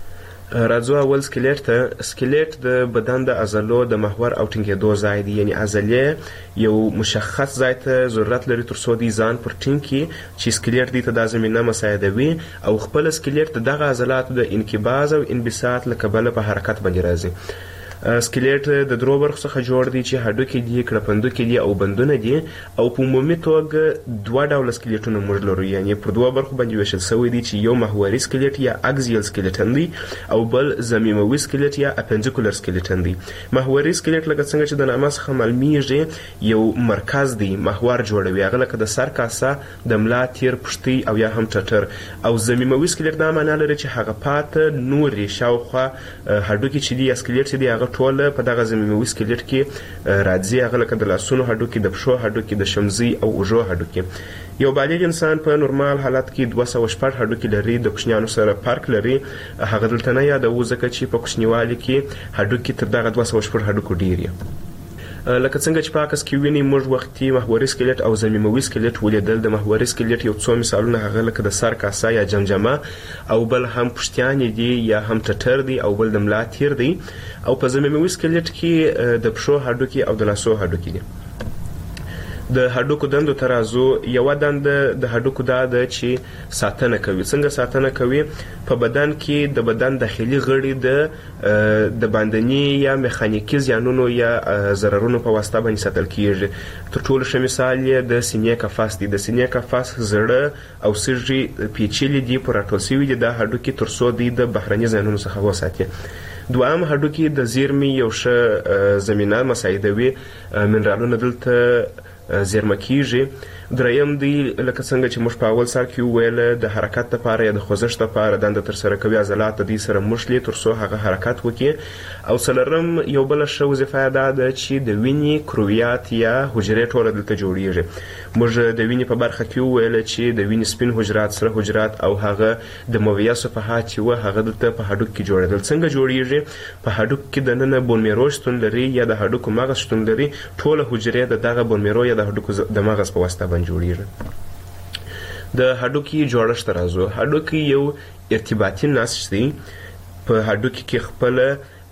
راځو اول سکلیټ ته. سکلیټ د بدن د عضلو د محور او ټینګېدو ځای دی، یعنی عضلې یو مشخص ځای ته ضرورت لري تر څو د ځان پر ټینګ کړي چې سکلیټ دې ته د زمینه مساعدوي او خپل سکلیټ دغه عضلاتو د انقباض او انبساط له کبله په حرکت باندې راځي. سکلیټ د درو برخو څخه جوړ دی چې هډوکي دي، کړپندوکي دي او بندونه دي او په عمومي توګه دوه ډوله سکلیټونه موږ لرو، یعنی پر دوه برخو باندې ویشل شوی دي چې یو محوري سکلیټ یا اکزیل سکلیټن دی او بل ضمیموي سکلیټ یا اپنډیکولر سکلیټن دی. محوري سکلیټ لکه څنګه چې د نامه څخه معلومیږي یو مرکز دی، محور جوړوي، هغه لکه د سر کاسه، د ملا تیر، پښتۍ او یا هم ټټر. او ضمیموي سکلیټ دا معنی لري چې هغه پاته نورې شاوخوا هډوکي چې دي یا سکلیټ چې دی هغه ټول په دغه ضمیموي سکلیټ کې راځي، هغه لکه د لاسونو هډوکي، د پښو هډوکي، د شمزي او اوږو هډوکي. یو بالغ انسان په نورمال حالت کې 206 هډوکي لري، د کوچنیانو سره فرق لري. هغه دلته نه یادوو ځکه چې په کوچنیوالي کې هډوکي تر دغه 206 هډوکو ډیر دي. لکه څنګه چې په عکس کې ویني موږ وختي محوري سکلیټ او ضمیموي سکلیټ ولیدل. د محوري سکلیټ یو څو مثالونه هغه لکه د سر کاسه یا جمجمه او بل هم پښتیانې دي یا هم ټټر دی او بل د ملا تیر دی. او په ضمیموي سکلیټ کې د پښو هډوکي او د لاسو هډوکي دي. د هډوکو دندو ته راځو. یوه دنده د هډوکو دا ده چې ساتنه کوي. څنګه ساتنه کوي؟ په بدن کې د بدن داخلي غړي د باندني یا میخانیکي زیانونو یا ضررونو په واسطه باندې ساتل کیږي. تر ټولو ښه مثال یې د سینې قفس دی. د سینې قفس زړه او سږي پیچلي دي، پر راټول شوي دي دا هډوکي تر څو دوی د بهرني زیانونو څخه وساتي. دوام هډوکي د زیرمې یو ښه زمینه مساعدوي، منرالونه دلته زیرمه کیږي. دریم دی لکه څنګه چې موږ په اول سر کې وویل د حرکت لپاره یا د خوځښت لپاره دنده ترسره کوي، عضلات د دې سره مښلي تر څو هغه حرکت وکړي. او څلورم یو بله ښه وظیفه دا ده چې د وینې کرویات یا حجرې ټوله دلته جوړیږي. موږ د وینې په برخه کې وویل چې د وینې سپین حجرات، سره حجرات او هغه د مویه صفحات چې وه هغه دلته په هډوک کې جوړېدل. څنګه جوړیږي؟ په هډوک کې دننه بون میرو شتون لري یا د هډوکو مغز شتون لري. ټوله حجرې د دغه بون میرو یا د هډوکو د مغز په واسطه باندې جوړیږي. د هډوکي جوړښت ته راځو. هډوکي یو ارتباطي نسج دی. په هډوکي کې خپل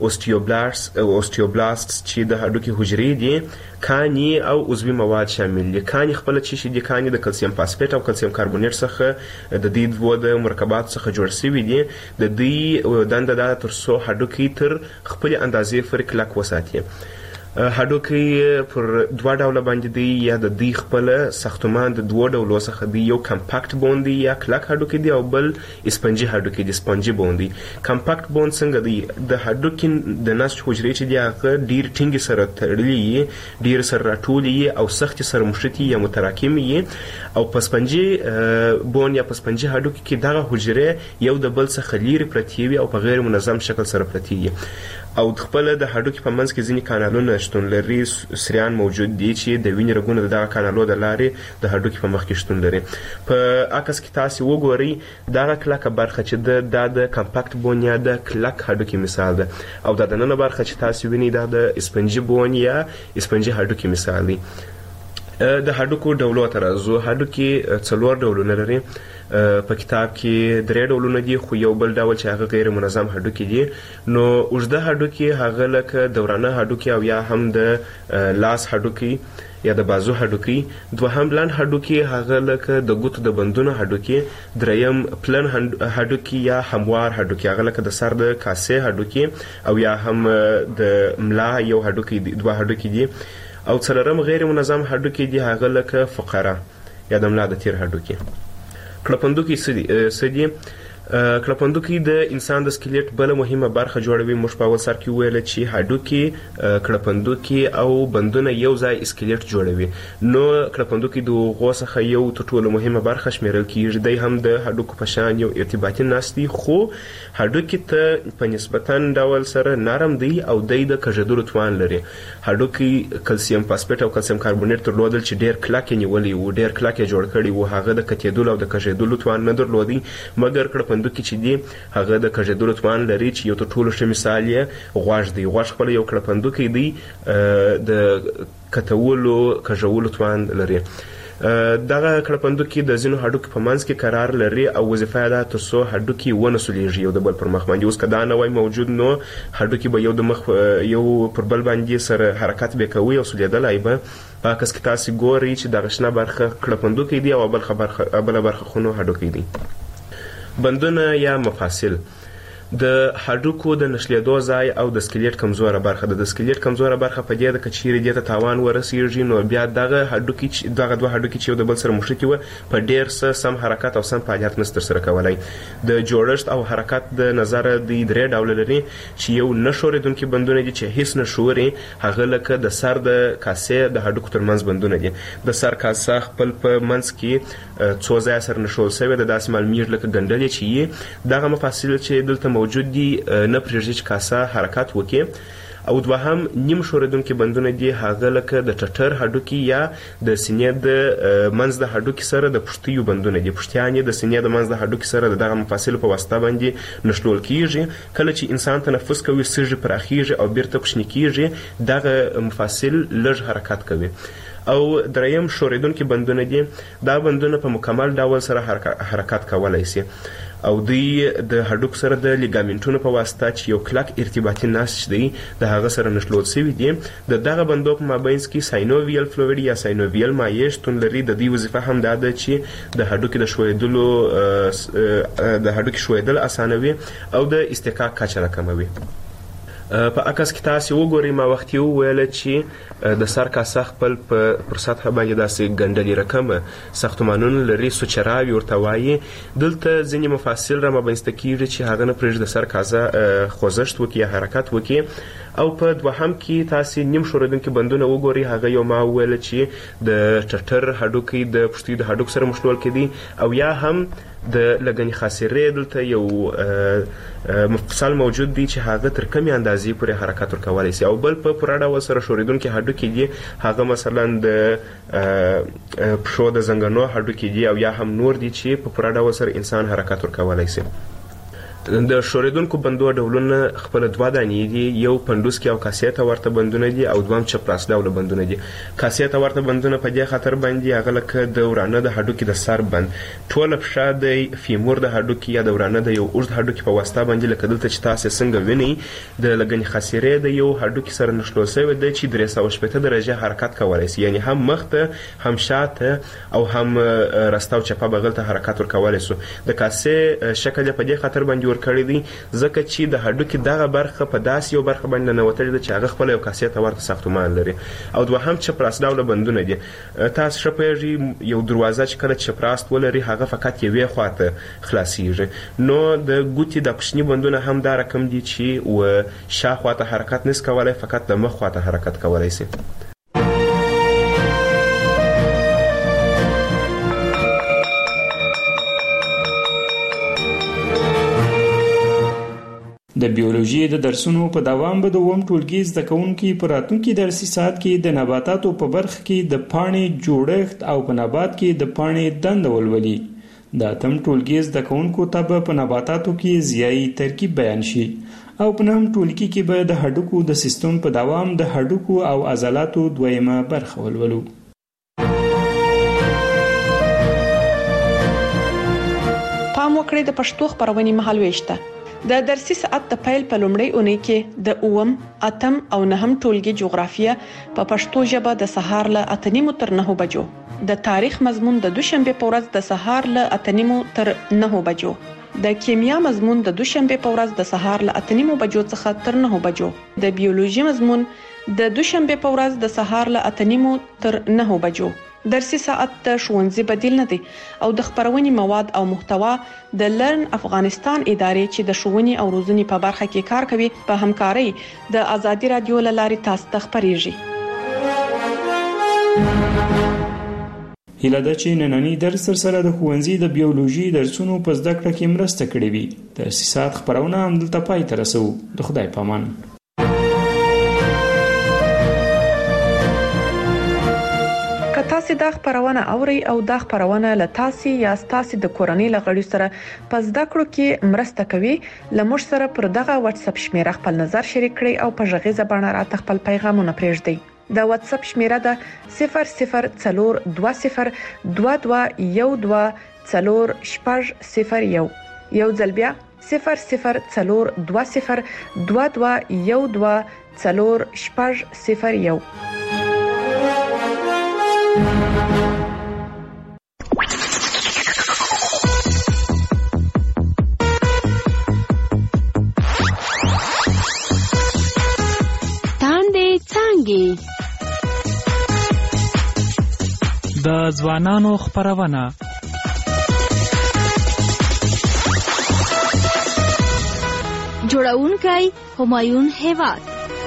اوستیوبلاست چې د هډوکي حجرې دي، کاني او عضوي مواد شامل دي. کاني خپل چې دي کاني د کلسیم فاسفیټ او کلسیم کاربونیټ څخه د دې دوه د مرکبات څخه جوړ شوي دي. د دې دنده دا تر څو هډوکي تر خپل اندازې پورې کلک وساتي. هډوکي پر دوه ډوله باندې دی، یا د دوی خپل ساختمان د دوه ډولو څخه دی. یو کمپاکټ بون دی یا کلک هډوکي دی، او بل اسپنجي هډوکي دی، اسپنجي بون دی. کمپاکټ بون څنګه دی؟ د هډوکي د نسج حجرې چې دی هغه ډیر ټینګ سره تړلي، ډیر سره راټولي او سخت سره مشتي یا متراکم وي. او په اسپنجي بون یا په اسپنجي هډوکي کې دغه حجرې یو د بل څخه لیرې پرتې وي او په غیر منظم شکل سره پرتې وي. او خپل د هډوکي په منځ کې ځینې کانالونه شتون لري، سریان موجود دي چې د وینې رګونو د دغه کانالو د لارې د هډوکي په مخ کې شتون لري. په عکس کې تاسو وګورئ دغه کلکه برخه چې د کمپاکټ بون یا د کلک هډوکي مثال ده، او د دننه برخه چې تاسو وینئ د اسپنجي بون یا اسپنجي هډوکي مثال دی. د هډوکو ډولو ته راځو. هډوکي 4 ډولونه لري. په کتاب کې 3 ډولونه دي، خو یو بل ډول چې هغه غیر منظم هډوکي دي. نو اوږده هډوکي هغه لکه دورانه هډوکي او یا هم د لاس هډوکي یا د بازو هډوکي. دوهم لنډ هډوکي هغه لکه د ګوتو د بندونو هډوکي. دریم پلن هډوکي یا هموار هډوکي هغه لکه د سر د کاسې هډوکي او یا هم د ملا یو هډوکي دي، 2 هډوکي دي. او څلورم غیر منظم هډوکي دي هغه لکه فقره یا د ملا د تیر هډوکي. کړپندوکي څه دي؟ کړپندوکي د انسان د سکلیټ بل مهمه برخه جوړوي. موږ په اول سر کې ویل چې هډوکي، کړپندوکي او بندونه یو ځای سکلیټ جوړوي. نو کړپندوکي د هغو څخه یو تر ټولو مهمه برخه شمیرل کیږي. دی هم د هډوکو په شان یو ارتباطي نسج دی، خو هډوکي ته په نسبتا ډول سره نرم دی او دی د کږېدلو توان لري. هډوکي کلسیم فاسفیټ او کلسیم کاربونیټ درلودل چې ډیر کلک نیولي وو، ډیر کلک جوړ کړي وو. هغه د کتېدلو او د کږېدلو توان نه درلودي، مګر کړپندوکي چې دی هغه د کږېدلو توان لري، چې یو تر ټولو ښه مثال یې غوږ دی. غوږ خپل یو کړپندوکي دی، د کتولو کږولو توان لري. دغه کړپندوکي د ځینو هډوکي په منځ کې قرار لري او وظیفه یې ده تر څو هډوکي ونه سولیږي یو د بل پر مخ باندې. اوس که دا نه وای موجود نو هډوکي به یو د مخ یو پر بل باندې سره حرکت به کوي او سولیدلی به. په عکس کې تاسې ګورئ چې دغه شنه برخه کړپندوکي دی او بله برخه خو نو هډوکي دی. بندونه یا مفاصل د هډوکو د نښلېدو ځای او د سکلیټ کمزوره برخه ده. د سکلیټ کمزوره برخه په دې ده که چیرې دې ته تاوان ورسېږي نو بیا دغه دوه هډوکي چې یو د بل سره مښتي وه په ډېر څه سم حرکت او سم فعالیت نشي ترسره کولی. د جوړښت او حرکت د نظره دوی 3 ډوله لري، چې یو نه ښورېدونکي بندونه دي چې هیڅ نه ښوري، هغه لکه د سر د کاسې د هډوکو ترمنځ بندونه دي. د سر کاسه خپل په منځ کې 2 ځایه سره نښول سوې ده، داسې معلومیږي لکه ګنډلې چې یي. دغه مفاصل چې دلته موجود دي نه پرېږدي چې کاسه حرکت وکړي. او دوهم نیم ښورېدونکي بندونه دي، هغه لکه د ټټر هډوکي یا د سینې د منځ د هډوکي سره د پښتیو بندونه دي. پښتیان یې د سینې د منځ د هډوکي سره د دغه مفاصلو په واسطه باندې نښلول کیږي. کله چې انسان تنفس کوي سږي پراخیږي او بیرته کوچني کیږي، دغه مفاصل لږ حرکت کوي. او دریم ښورېدونکي بندونه دي، دا بندونه په مکمل ډول سره حرکت کولی شي او دوی د هډوکو سره د لیګامنټونو په واسطه چې یو کلک ارتباطي نسج دی د هغه سره نښلول شوي دي. د دغه بندو په مابینځ کې ساینوویل فلویډ یا ساینوویل مایع شتون لري. د دې وظیفه هم دا ده چې د هډوکي د هډوکي ښویدل اسانوي او د اصطکاک کچه راکموي. په عکس کې تاسې وګورئ، ما وختي وویله چې د سر کاسه خپل پر سطحه باندې داسې ګنډلې رقمه ساختمانونه لري، سوچراوي ورته وایي. دلته ځینې مفاصل را مابینځته کیږي چې هغه نه پرېږدي د سر کاسه خوځښت وکړي یا حرکت وکړي. او په دوهم کې تاسې نیم ښورېدونکي بندونه وګورئ، هغه یو ما وویله چې د ټټر هډوکي د پښتیو د هډوکو سره مښلول کېدي، او یا هم د لګنې خاصرې دلته یو مفصل موجود دی چې هغه تر کمې اندازې پورې حرکت ورکولی شي. او بل په پوره ډول سره ښورېدونکي هډوکي دي، هغه مثلا د پښو د زنګنو هډوکي دي او یا هم نور دي چې په پوره ډول سره انسان حرکت ورکولی شي. د ښورېدونکو بندو ډولونه خپل 2 دانې دي، یو پنډوسکي او کاسې ته ورته بندونه دي او دویم چپراس ډوله بندونه دي. کاسې ته ورته بندونه په دې خاطر باندې هغه لکه د ورانه د هډوکي د سر بند، ټوله پښه د فیمور د هډوکي یا د ورانه د یو اوږد هډوکي په واسطه باندې لکه دلته چې تاسې څنګه وینئ د لګنې خاصرې د یو هډوکي سره نښلول شوی دی چې 380 درجه حرکت کولی شي، یعنی هم مخته هم شاته او هم راسته او چپه بغل ته حرکت ورکولی شو. د کاسې شکل په دې خاطر باندې جوړ کړی دی ځکه چې د هډوکي دغه برخه په داسې یو برخه باندې ننوتلې ده چې هغه خپله یو کاسې ته ورته ساختمان لري او دوهم چپراست ډوله بندونه دي. تاسو ښه پوهېږئ یو دروازه چې کله چپراست ولري هغه فقط یوې خواته خلاصیږي، نو د ګوتې د کوچني بندونه هم دا رقم دي چې شاخوا ته حرکت نس کولی، فقط د مخ خواته حرکت کولی سي. د بیولوژي د درسونو په دوام به د اووم ټولګي زده کوونکي په راتلونکي درسي ساعت کې د نباتاتو په برخه کې د پاڼې جوړښت او په نبات کې د پاڼې دنده ولولي. د اتم ټولګي زده کوونکو ته به په نباتاتو کې ضیایي ترکیب بیان شي او په نهم ټولګي کې به د هډوکو د سیستم په دوام د هډوکو او عضلاتو دویمه برخه ولولو. پام وکړئ د پښتو خبرونې مهالويشته د درسي ساعت د پیل په لومړۍ اونۍ کې د اووم، اتم او نهم ټولګي جغرافیه په پښتو ژبه د سهار له 8:30 تر 9 بجو، د تاریخ مضمون د دوشنبه په ورځ د سهار له 8:30 تر 9 بجو، د کیمیا مضمون د دوشنبه په ورځ د سهار له 8:30 بجو څخه تر 9 بجو، د بیولوژي مضمون د دوشنبه په ورځ د سهار له 8:30 تر 9 بجو. درسي ساعت د ښوونځي بدیل نه دی او د خبرونې مواد او محتوا د لرن افغانستان ادارې چې د ښوونې او روزنې په برخه کې کار کوي په همکارۍ د ازادي رادیو له لارې تاسو ته خبريږي. هیله ده چې نننی درس سره د ښوونځي د بیولوژي درسونو په زده کړه کې مرسته کړې وي. درسي ساعت خبرونه همدلته پای ته رسو. د خدای په امان. تاسو دا خبرونه اوري او دا خبرونه له تاسو یا تاسو د کورنۍ لغړی سره په زده کړو کې مرسته کوي. لمر سره پر دغه واتس اپ شمیره خپل نظر شریک کړئ او په ژغیزه باندې راته خپل پیغامونه پرېږدئ. د واتس اپ شمیره ده 0042121401. یو ځل بیا 0042121401. تاندې څانګې د ځوانانو خبرونه جوړونکی همایون هیواد.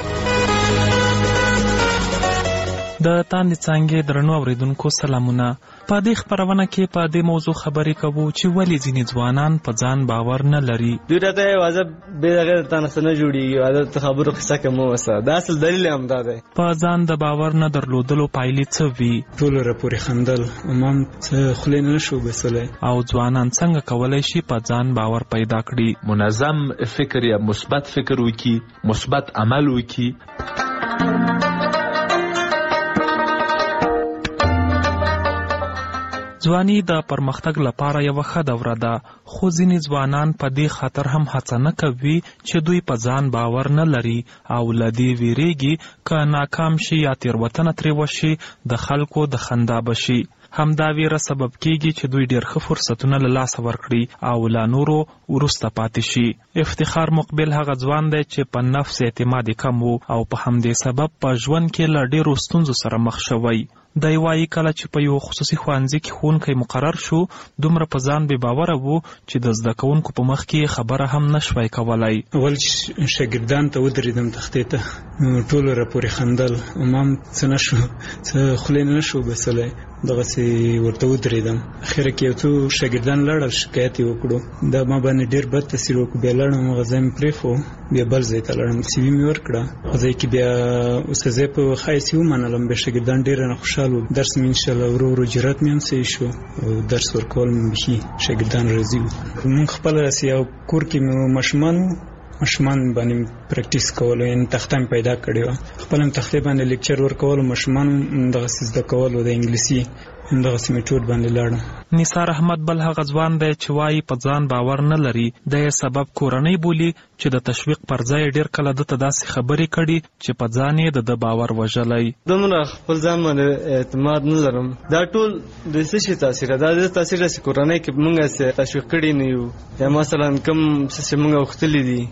د تاندې څانګې درنو اوریدونکو سلامونه. په دې خبرونه کې په دې موضوع خبرې کوو چې ولې ځینې ځوانان په ځان باور نه لري. دوی راته واځه به دغه تاسو نه جوړیږي، واځه خبرو قصه کوم وسه. دا اصل دلیل هم دا دی. په ځان د باور نه درلودلو پایلې څه وي؟ ټول راپورې خندل امام څه خلین نه شو بسله. او ځوانان څنګه کولای شي په ځان باور پیدا کړي؟ منظم فکر یا مثبت فکر وکړي، مثبت عمل وکړي. ځواني د پرمختګ لپاره یو ښه دوره ده، خو ځینې ځوانان په دې خاطر هم هڅه نه کوي چې دوی په ځان باور نه لري او له دې ویریږي که ناکام شي یا تېروتنه ترې وشي د خلکو د خندا بشي. همدا ویره سبب کیږي چې دوی ډېر ښه فرصتونه له لاسه ورکړي او لا نورو وروسته پاتې شي. افتخار مقبل هغه ځوان دی چې په نفس اعتماد کم وو او په همدې سبب په ژوند کې له ډېرو ستونزو سره مخ شوی. دی وایي کله چې په یو خصوصي ښوونځي کې ښوونکی مقرر شو دومره په ځان بې باوره وو چې د زده کوونکو په مخ کې خبره هم نشوای کولی. اول شاګردان ته ودرېدم تختې ته، ټول راپورې خندل امام څه نشو څه خولې نه شو بسلی، دغسې ورته ودرېدم. اخره کې یو څو شاګردان لاړل، شکایت یې وکړو، دا ما باندې ډېر بد تاثیر وکړو. بیا لاړم هغه ځای مې پرېښو، بیا بل ځای ته لاړم، سی وي مې ورکړه. هغه ځای کې بیا استاذۍ په ښایست یې ومنلم، بیا شاګردان ډېر رانه خوشحال وو. درس مې انشاءالله ورو ورو جرات مې هم صحیح شو او درس ورکول مې بیخي شاګردان راضي وو. مونږ خپله داسې یو کور کې مې ماشومان باندې پریکټیس کولو، یعنې تخته مې پیدا کړې وه، خپله مې تختې باندې لیکچر ورکولو، ماشومان هم دغسې زده کولو د انګلیسي دغه سیمټور باندې لاړم. نثار احمد بل هغه ځوان دی چې وایي په ځان باور نه لري. د سبب کورنۍ بولی چې د تشویق پر ځای ډیر کله د داسې خبرې کړي چې په ځان یې د باور وژلی. دومره خپل ځان باندې اعتماد نه لرم. دا ټول د څه شي تاثیر ده؟ د تاثیر چې کورنۍ کې موږ تشویق کړي نه یو، یا مثلا کوم څه موږ وختلی دي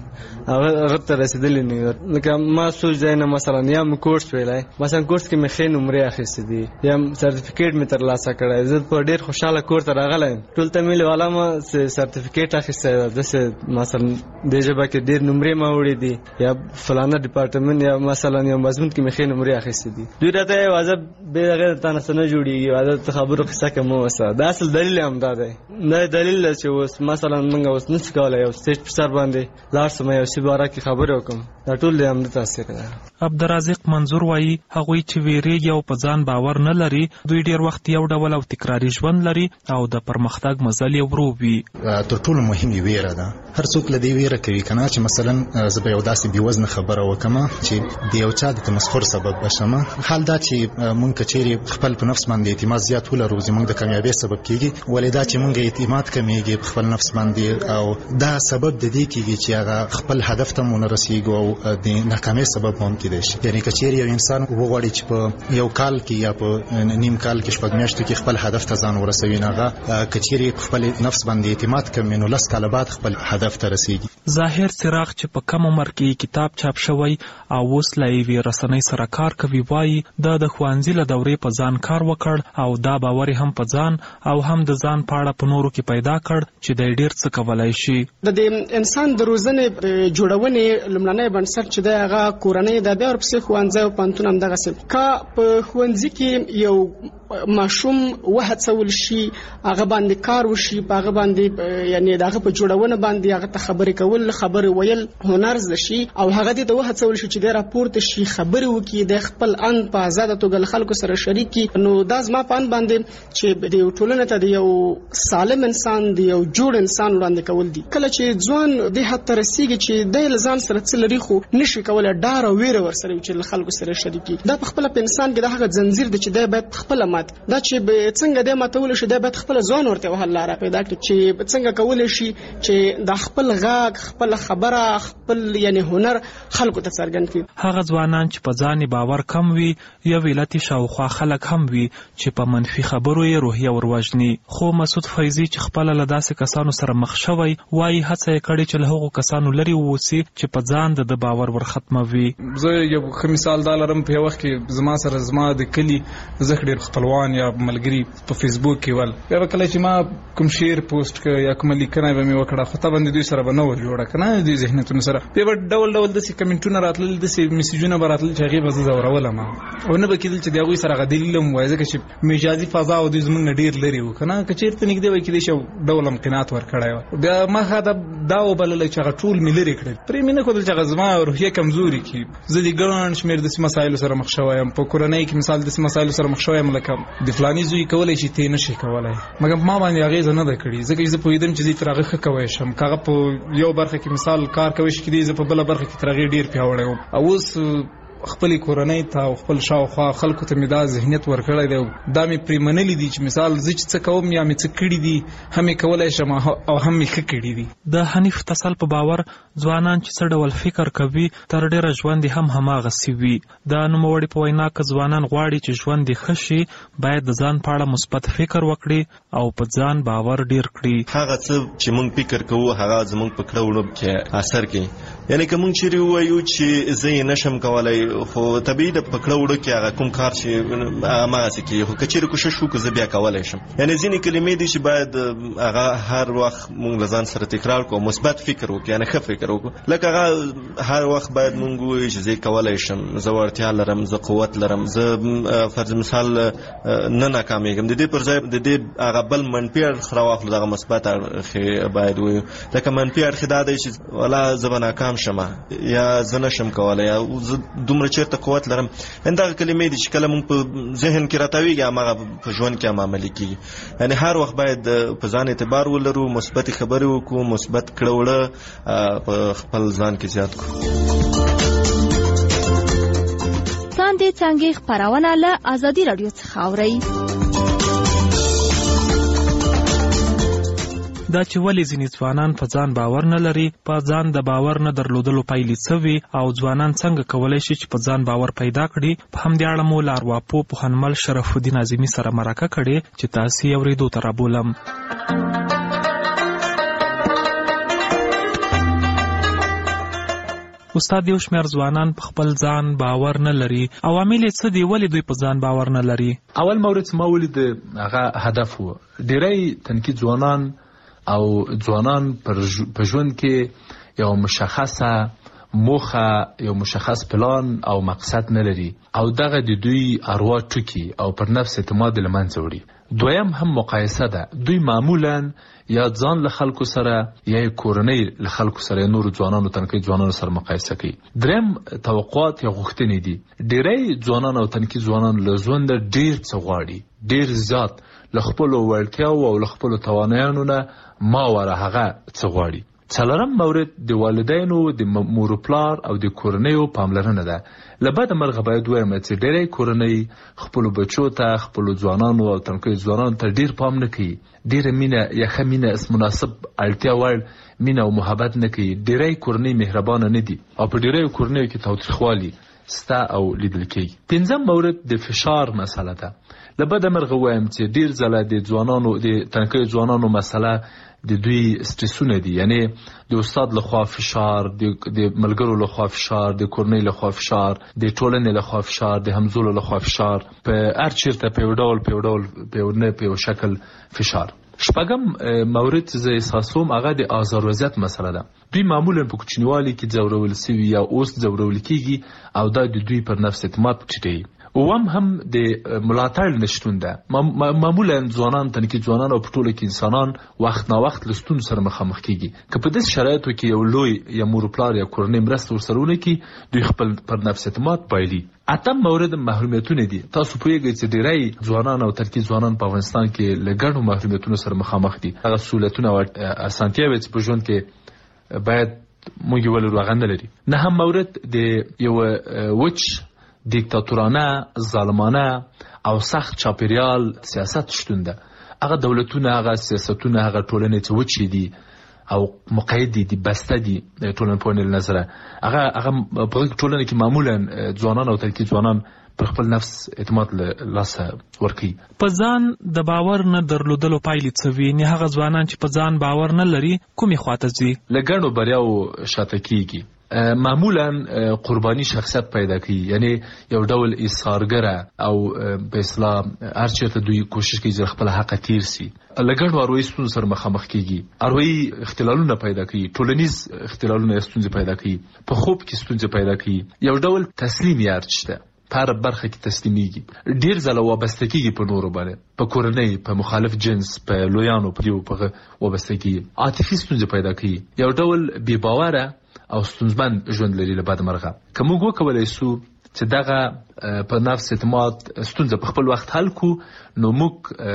هغه ته رسیدلی نه یو. لکه ما سوچ ځای نه مثلا یا م کورس ویلای، مثلا کورس کې مې ښې نمرې اخیستې دي یا سرټیفیکیټ مې ترلاسه کړی، زه په ډیر خوشاله کور ته راغلی ټول ته مې والا ما سرټیفیکیټ اخیستی داسې مثلا دې ژبه کې ډیر نمرې ما وړي دي یا فلانه ډپارټمنټ یا مثلا یو مضمون کې مې ښې نمرې اخیستې دي. دوی راته واځه به هغه تا نه څه نه جوړېږي، واځه خبرو قصه کې مو وسه. دا اصل دلیل هم دا دی، دا دلیل چې اوس مثلا موږ اوس نشو کولای یو سټیج پر سر باندې لاړ سم یو سی باره کې خبرې وکم. دا ټول د هم تاثیر دی. عبدالرزاق منظور وایي هغوی چې ویریږي او په ځان باور نه لري دوی ډیر وخت یو ډول او تکراري ژوند لري او د پرمختګ مزل یې ورو وي. تر ټولو مهمه ویره ده. هر څوک له دې ویره کوي کنه چې مثلا زه به یو داسې بې وزن خبره وکم چې د یو چا د تمسخر سبب بشم. حال دا چې مونږ کچېرې خپل په نفس باندې اعتماد زیات ولرو زموږ د کامیابی سبب کیږي، ولې دا چې مونږ اعتماد کمیږي په خپل نفس باندې او دا سبب د دې کیږي چې هغه خپل هدف ته مونږ رسیږو او د ناکامۍ سبب هم کېدای شي. یعنی کچېرې یو انسان وغواړي چې په یو کال کې یا په نیم کال کې شپږ میاشتو کې خپل هدف ته ځان ورسوي، هغه کچېرې په خپل نفس باندې اعتماد کوي نو لس کاله بعد خپل هدف ته رسیږي. ظاهر څراغ چې په کم عمر کې کتاب چاپ شوی او اوس لا یې رسنۍ سره کار کوي وایي د ښوونځي له دورې په ځان کار وکړ او دا باور هم په ځان او هم د ځان په اړه په نورو کې پیدا کړ چې د ډیر څه کولای شي. د انسان د روزنې جوړونې لومړنی بنسټ چې دی هغه کورنۍ ده، بیا ورپسې ښوونځی او پوهنتون همدغسې. که په ښوونځي کې یو ماشوم وهڅول شي هغه باندې کار وشي، په هغه باندې یعنی دغه په جوړونه باندې هغه ته خبرې کول خبرې ویل هنر زده شي او هغه دې ته وهڅول شي چې د راپورته شي خبرې وکړي د خپل ان په آزاده توګه خلکو سره شریک کړي. نو دا زما په ان باندې چې د ټولنې ته د یو سالم انسان د یو جوړ انسان وړاندې کول دي. کله چې ځوان د حد ته رسیږي چې د لزان سره څه لري خو نشي کولای ډار او ویره ورسره چې خلکو سره شریک کړي. دا په خپل په انسان کې د هغه زنجیر دی چې د باید خپل مات دا چې څنګه د ماتول شي د باید خپل ځوان ورته وهل لاره پیدا کړي چې څنګه کولای شي چې د خپل غاګ خپل خبره خپل یعنی هنر خلکو ته څرګند کړي. هغه ځوانان چې په ځان باور کم وي یا ویلاتي شاوخوا خلک هم وي چې په منفي خبرو یې روحیه وروجني. خو مسعود فیضی چې خپل له داسې کسانو سره مخ شوی وایي هڅه یې کړې چې له هغو کسانو لري ووسي چې په ځان د باور ورختموي. زه یو ښه مثال دا لرم، په یو وخت کې زما سره زما د کلي زه ډېر خپلوان یا ملګري په فیسبوک کې ول، بیا کله چې ما کوم شعر پوسټ کړ یا کوم لیکنه به مې وکړه خو ته باندې دوی سره به نه ور جوړه کنه دوی ذهنیتونو سره بیا ډول ډول د کمنټونه راتلل د میسیجونه براتل چې هغه به زه زورولم او نه به کېدل چې دا غوي سره غدلیل مو وایي ځکه چې مجازي فضا او د زمونږ ډیر لري و کنه کچېرته نګدې وای کېدې شو ډول امکانات ور کړای بیا ما دا وبلل چې هغه ټول ملي کړل پرې مینه کول چې غزما روحیه کمزوري کی زه د ګران شمیر د مسایلو سره مخ شوایم په کورنۍ کې مثال د مسایلو سره مخ شوایم لکه د فلانی زوی کولای شي ته نشي کولای مګر ما باندې هغه نه ده کړی ځکه چې په یدم چې زه ترغه کوي شم کاغه په یو برخه کې مثال کار کوي چې دې په بل برخه کې ترغه ډیر پیاوړی او اوس خپل کورنۍ ته او خپل شاوخوا خلکو ته مې دا ذهنیت ورکړی دی دا مې پریمنلی دي چې مثال زه چې څه کوم یا مې څه کړي دي هم کولای شم او هم مې ښه کړي دي. د حنیف تسل په باور ځوانان چې څه ډول فکر کوي تر ډیره ژوند هم هماغسې وي. د نوموړي په وینا که ځوانان غواړي چې ژوند یې ښه شي باید د ځان په اړه مثبت فکر وکړي او په ځان باور ډیر کړي. هغه څه چې موږ فکر کوو هغه زموږ په کړه وړو کې اثر کوي یعنی که موږ چیرې وایو چې زه یې نشم کولای خو طبیعي د پکړه وړو کې هغه کوم کار چې هغه کوي خو کچېرې کوشش وکړو زه بیا کولای شم یعنی ځینې کلمې دي چې باید هغه هر وخت موږ له ځان سره تکرار کوو مثبت فکر وکړو یعنی ښه فکر وکړو لکه هغه هر وخت باید موږ وایو چې زه کولای شم زه وړتیا لرم زه قوت لرم زه فرض مثال نه ناکامیږم د دې پر ځای د دې هغه بل منفي اړخ راواخلو دغه مثبت اړخ باید وایو لکه منفي اړخ دا دی چې ولا زه به ناکام شم یا زه نشم کولای یا دومره چیرته قوت لرم اندغه کلمې دي چې کله موږ په ذهن کې راتاویږي هغه په ژوند کې عملي کیږي یعنی هر وخت باید په ځان اعتبار ولرو مثبت خبرې وکړو مثبت کړه وړه په خپل ځان کې زیات کړو. څنګه خبرونه له ازادي رادیو څخه اورئ دا چې ولې ځینې ځوانان په ځان باور نه لري، په ځان د باور نه درلودلو پایلې څه وي او ځوانان څنګه کولی شي چې په ځان باور پیدا کړي. په همدې اړه مو له ارواپوه پوهنمل شرف الدین اعظمي سره مرکه کړې چې تاسې یې اورېدو ته رابولم. استاد، یو شمېر ځوانان په خپل ځان باور نه لري، عوامل یې څه دي؟ ولې دوی په ځان باور نه لري؟ اول مورد ما ولید هغه هدف و. ډېری تنکي ځوانان او ځوانان په ژوند کې یو مشخصه موخه، یو مشخص پلان او مقصد نه لري او دغه د دوی اروا ټوکي او پر نفس اعتماد له منځه وړي. دویم هم مقایسه ده. دوی معمولا یا ځان له خلکو سره یا کورنۍ له خلکو سره نور ځوانانو تنکي ځوانانو سره مقایسه کوي. دریم توقعات یا غوښتنې دي. ډېری ځوانان او تنکي ځوانان له ژونده ډېر څه غواړي، ډېر زیات له خپلو وړتیاو او له خپلو توانایانو نه ماوره هغه څه غواړي. څلورم مورد د والدینو، د مور پلار او د کورنیو پاملرنه ده. له بده مرغه باید ووایم چې ډېری کورنۍ خپلو بچو ته، خپلو ځوانانو او تنکیو ځوانانو ته ډېر پام نه کوي، ډېره مینه یا ښه مینه مناسب اړتیا وړ مینه او محبت نه کوي. ډېری کورنۍ مهربانه نه دي او په ډېریو کورنیو کې تاوتریخوالي سته او لیدل کېږي. پنځم مورد د فشار مسله ده. له بده مرغه ووایم چې ډېر ځله د ځوانانو، د تنکیو ځوانانو مسله د دوی سټرسونه دي، یعنی د استاد لخوا فشار، د ملګرو لخوا فشار، د کورنۍ لخوا فشار، د ټولنې لخوا فشار، د همزولو لخوا فشار، په هر چیرته په یو ډول په یو شکل فشار. شپږم مورد چې زه احساسوم هغه د آزار وضعیت مسله ده. دوی معمولا په کوچنیوالي کې ځورول سوي یا اوس ځورول کېږي او دا د دوی پر نفس اعتماد ټیټوي. اوم هم د ملاتړ نشتون ده. معمولا ځوانان، تنکي ځوانان او په ټوله کې انسانان وخت نا وخت له ستونزو سره مخامخ کېږي. که په داسې شرایطو کې یو لوی یا مور پلار یا کورنۍ مرسته ورسره ونه کړي، دوی خپل پر نفس اعتماد بایلي. اتم مورد محرومیتونه دي. تاسو پوهیږئ چې ډېری ځوانان او ترکي ځوانان په افغانستان کې له ګڼو محرومیتونو سره مخامخ دي. هغه سهولتونه او اسانتیاوې چې په ژوند کې باید موږ یې ولرو هغه نه لري. نهم مورد د یو وچ دیکتاتورانه، ظالمانه او سخت چاپیریال سیاست شتون ده. هغه دولتونه، هغه سیاستونه، هغه ټولنې چې وچې دي او مقید دي، بسته دي ټولنپوهنې له نظره، هغه په ټولنه کې معمولا ځوانان او ترکي ځوانان پر خپل نفس اعتماد له لاسه ورکوي. په ځان د باور نه درلودلو پایلې څه وي؟ یعنې هغه ځوانان چې په ځان باور نه لري کومې خواته ځي؟ له ګڼو بریاو شاته کېږي. معمولا قربانی شخصیت پیدا کوي، یعنی یو ډول ایثارګره او په اصطلاح هر چیرته دوی کوشش کوي چې خپل حق تیر سي. له ګڼو اروایي ستونزو سره مخامخ کېږي. اروایي اختلالونه پیدا کوي، ټولنیز اختلالونه ستونزې پیدا کوي، په خوب کې ستونزې پیدا کوي. یو ډول تسلیم یار شته، په هر برخه کې تسلیمیږي. ډېر ځله وابسته کېږي په نورو باندې، په کورنۍ، په مخالف جنس، په لویانو په دیو په وابسته کېږي. عاطفي ستونزې پیدا کوي. یو ډول بې باوره او ستونزمن ژوند لري. له بده مرغه که موږ وکولی سو چې دغه په نفس اعتماد ستونزه په خپل وخت حل کو، نو موږ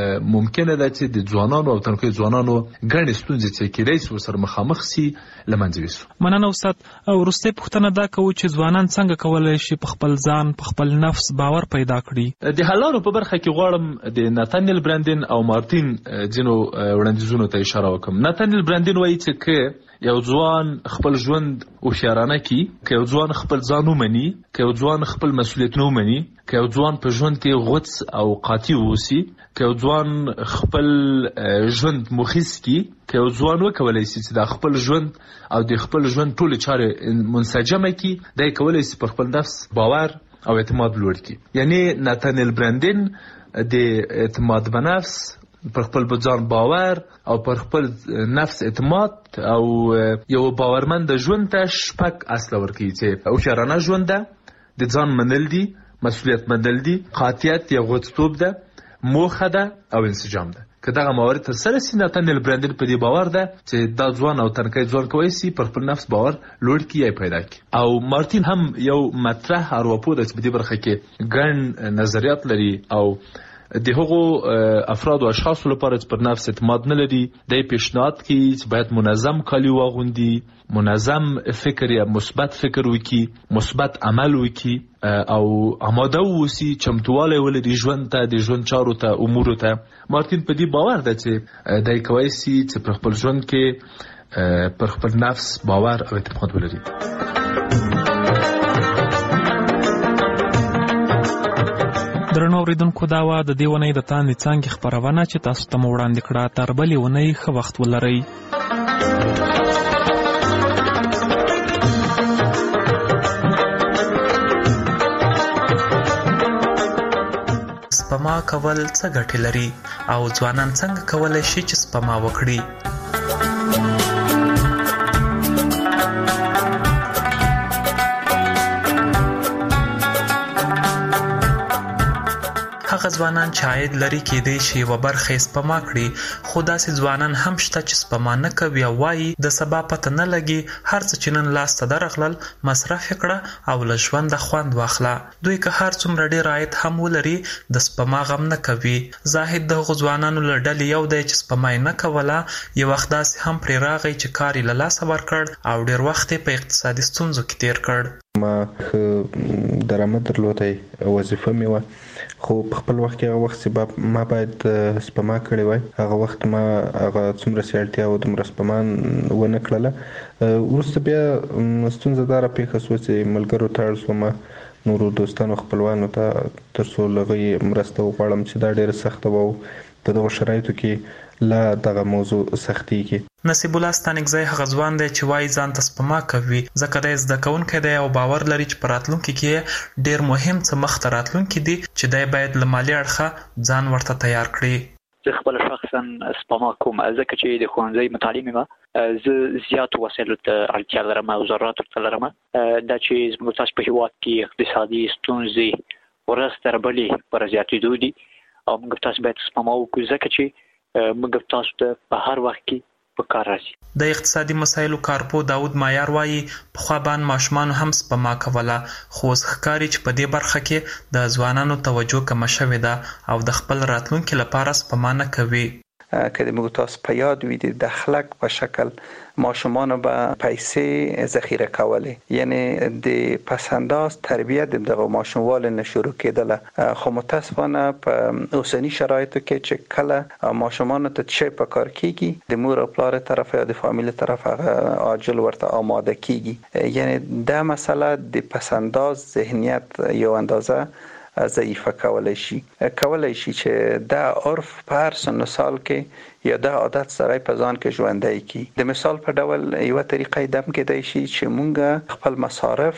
ممکنه ده چې د ځوانانو او تنکي ځوانانو ګڼې ستونزې چې کېدای شي ورسره مخامخ سي له منځه یوسو. مننه استاد. وروستۍ پوښتنه دا کوو چې ځوانان څنګه کولی شي په خپل ځان، په خپل نفس باور پیدا کړي؟ د حلانو په برخه کې غواړم د ناتانیل برانډین او مارتین ځینو وړاندیزونو ته اشاره وکړم. ناتانیل برانډین وایي چې که یو ځوان خپل ژوند هوښیارانه کړي، که یو ځوان خپل ځان ومني، که یو ځوان خپل مسؤلیتونه ومني، که یو ځوان په ژوند کې غوڅ او قاطع واوسي، که یو ځوان خپل ژوند مخیس کړي، که یو ځوان وکولی شي چې د خپل ژوند او د خپل ژوند ټولې چارې منسجمه کړي، دا یې کولی شي پر خپل نفس باور او اعتماد لوړ کړي. یعنی ناتانیل برانډین د اعتماد په نفس، پر خپل ځان باور او پر خپل نفس اعتماد او یو باورمند ژوند ته 6 اصل ورکوي چې هوښیارانه ژوند ده، د ځان منل دي، مسؤلیت منل دي، قاطعیت یا غوڅتوب ده، موخه ده او انسجام ده. که دغه موارد تر سره سي، ناتانیل برانډین په دې باور ده چې دا ځوان او تنکی ځوان کولی شي پر خپل نفس باور لوړ کړي یا پیدا کړي. او مارتین هم یو مطرح ارواپوه ده چې په دې برخه کې ګڼ نظریات لري او د هغو افراد او اشخاصو لپاره چې پر نفس اعتماد نه لري د پیشنهاد کوي چې باید منظم کالي واغوندي، منظم فکر یا مثبت فکر وکړي، مثبت عمل وکړي او آماده واوسي، چمتوالی ولري ژوند ته، د ژوند چارو ته، امورو ته. مارتین په دې باور ده چې دی کولی سي چې په خپل ژوند کې پر خپل نفس باور او اعتماد ولري. درنو اوریدونکو، دا وه د دې اونۍ د تاندې څانګې خپرونه چې تاسو ته مو وړاندې کړه. تر بلې اونۍ ښه وخت ولرئ. سپما کول څه ګټې لري او ځوانان څنګه کولی شي چې سپما وکړي؟ هغه ځوانان چې عاید لري کېدای شي یوه برخه یې سپما کړي، خو داسې ځوانان هم شته چې سپما نه کوي او وایي د سبا پته نه لګي، هر څه چې نن لاس ته درغلل مصرف یې کړه او له ژونده خوند واخله. دوی که هر څومره ډېر عاید هم ولري د سپما غم نه کوي. زاهد د هغو ځوانانو له ډلې یو دی چې سپما یې نه کوله، یو وخت داسې هم پرې راغی چې کار یې له لاسه ورکړ او ډېر وخت یې په اقتصادي ستونزو کې تېر کړ. ما درآمد درلودی، وظیفه مې وه، خو په خپل وخت کې هغه وخت چې ما باید سپما کړې وای، هغه وخت ما هغه څومره چې اړتیا و دومره سپما ونه کړله. وروسته بیا ستونزه دا راپېښه شوه چې ملګرو ته اړ شوم، نورو دوستانو خپلوانو ته، تر څو له هغوی مرسته وغواړم چې دا ډېره سخته وه او په دغو شرایطو کې لا دغه موضوع سختېږي. نصیب الله ستانکزی هغه ځوان دی چې وایي ځان ته سپما کوي ځکه دی زده کوونکی دی او باور لري چې په راتلونکي کې ډېر مهم څه مخته راتلونکي دي چې دی باید له مالي اړخه ځان ورته تیار کړي. زه خپله شخصا سپما کوم ځکه چې د ښوونځي متعلم یم، زه زیاتو وسایلو ته اړتیا لرم او ضروراتو ته لرم. دا چې زموږ تاسو په هېواد کې اقتصادي ستونزې ورځ تر بلې پر زیاتېدو دي او موږ تاسو باید سپما وکړو ځکه چې موږ تاسو ته په هر وخت کې په کار راځي. د اقتصادي مسایلو کارپو داود مایار وایي پخوا باندې ماشومانو هم سپما کوله، خو اوس ښکاري چې په دې برخه کې د ځوانانو توجه کمه شوې ده او د خپل راتلونکي لپاره سپما نه کوي. که د موږ تاسو په یاد وي د دخلک په شکل ماشومانو به پیسې ذخیره کولې، یعنی د پسنداز تربیت د دغه ماشوموالي نه شروع کېدله، خو متاسفانه په اوسنی شرایطو کې چې کله ماشومانو ته څه په کار کېږي د مور او پلار طرف یا د فامیل طرف هغه عاجل ورته آماده کېږي، یعنی دا مسله د پسنداز ذهنیت یو اندازه ضعیفه کولای شي چې دا عرف په هر سن و سال کې یا دا عادت سره په ځان کې ژوندی کی. د مثال په ډول یو طریقه دم کېدای شي چې مونږ خپل مصارف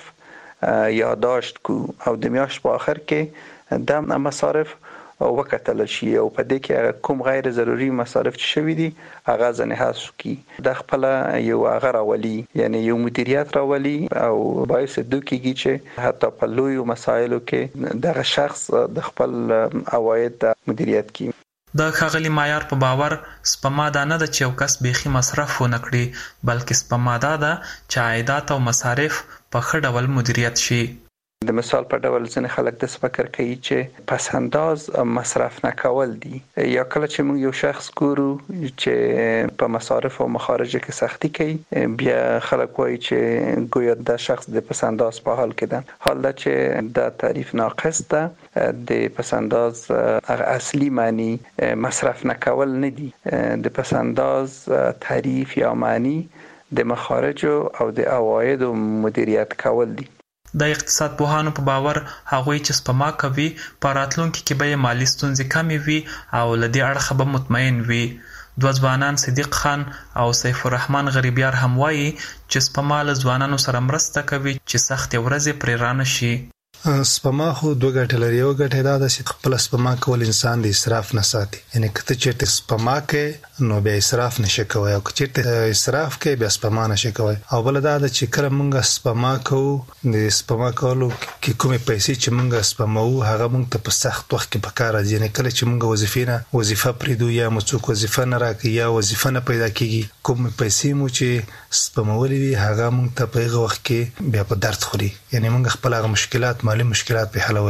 یادداشت کو او د میاشت په آخر کې د مصارف وکتل شي او په دې کې کوم غیر ضروري مصارف چې شوي دي هغه ځنه حذف کی. د خپل یو هغه راولي، یعنی یو مدیریت راولي او باعث دوکیږي چې حتی په لوی مسایلو کې دغه شخص د خپل عواید مدیریت کوي. د ښاغلي مایار په باور سپما دا نه ده چې یو کس بیخي مصرف ونه کړي، بلکې سپما دا ده چې عایدات او مصارف په ښه ډول مدیریت شي. د مثال په ډول ځینې خلک د فکر کوي چې پس انداز مصرف نه کول دي، یا کله چې موږ یو شخص ګورو چې په مصارف او مخارج کې سختی کوي بیا خلک وایي چې ګویا د شخص د پس انداز په حال کې ده، حال دا چې د تعریف ناقص ده. د پس انداز اصلي معنی مصرف نه کول نه دي، د پس انداز تعریف یا معنی د مخارج او د عواید مدیریت کول دي. د اقتصاد پوهانو په باور هغوی چې سپما کوي په راتلونکي کې به یې مالي ستونزې کمې وي او له دې اړخه به مطمئن وي. دوه ځوانان صدیق خان او سیف الرحمن غریبیار هم وایي چې سپما له ځوانانو سره مرسته کوي چې سختې ورځې پرې رانه شي. سپما خو دوه ګټې لري. یو ګټه دا ده چې خپل سپما کول انسان د اسراف نه ساتي، یعنی که ته چېرته سپما کوې نو بیا اسراف نشي کوی او که چېرته اسراف کوې بیا سپما نشي کوی. او بله دا ده چې کله موږ سپما کوو د سپما کولو کې کومې پیسې چې موږ سپموو هغه موږ ته په سخت وخت کې په کار راځي، یعنی کله چې موږ وظیفه پرېږدو یا مو څوک وظیفه نه راکوي یا وظیفه نه پیدا کېږي، کومې پیسې مو چې سپمولې وي هغه موږ ته په هغه وخت کې بیا په درد خوري، یعنی موږ خپل هغه مالي مشکلات په حلولی سو.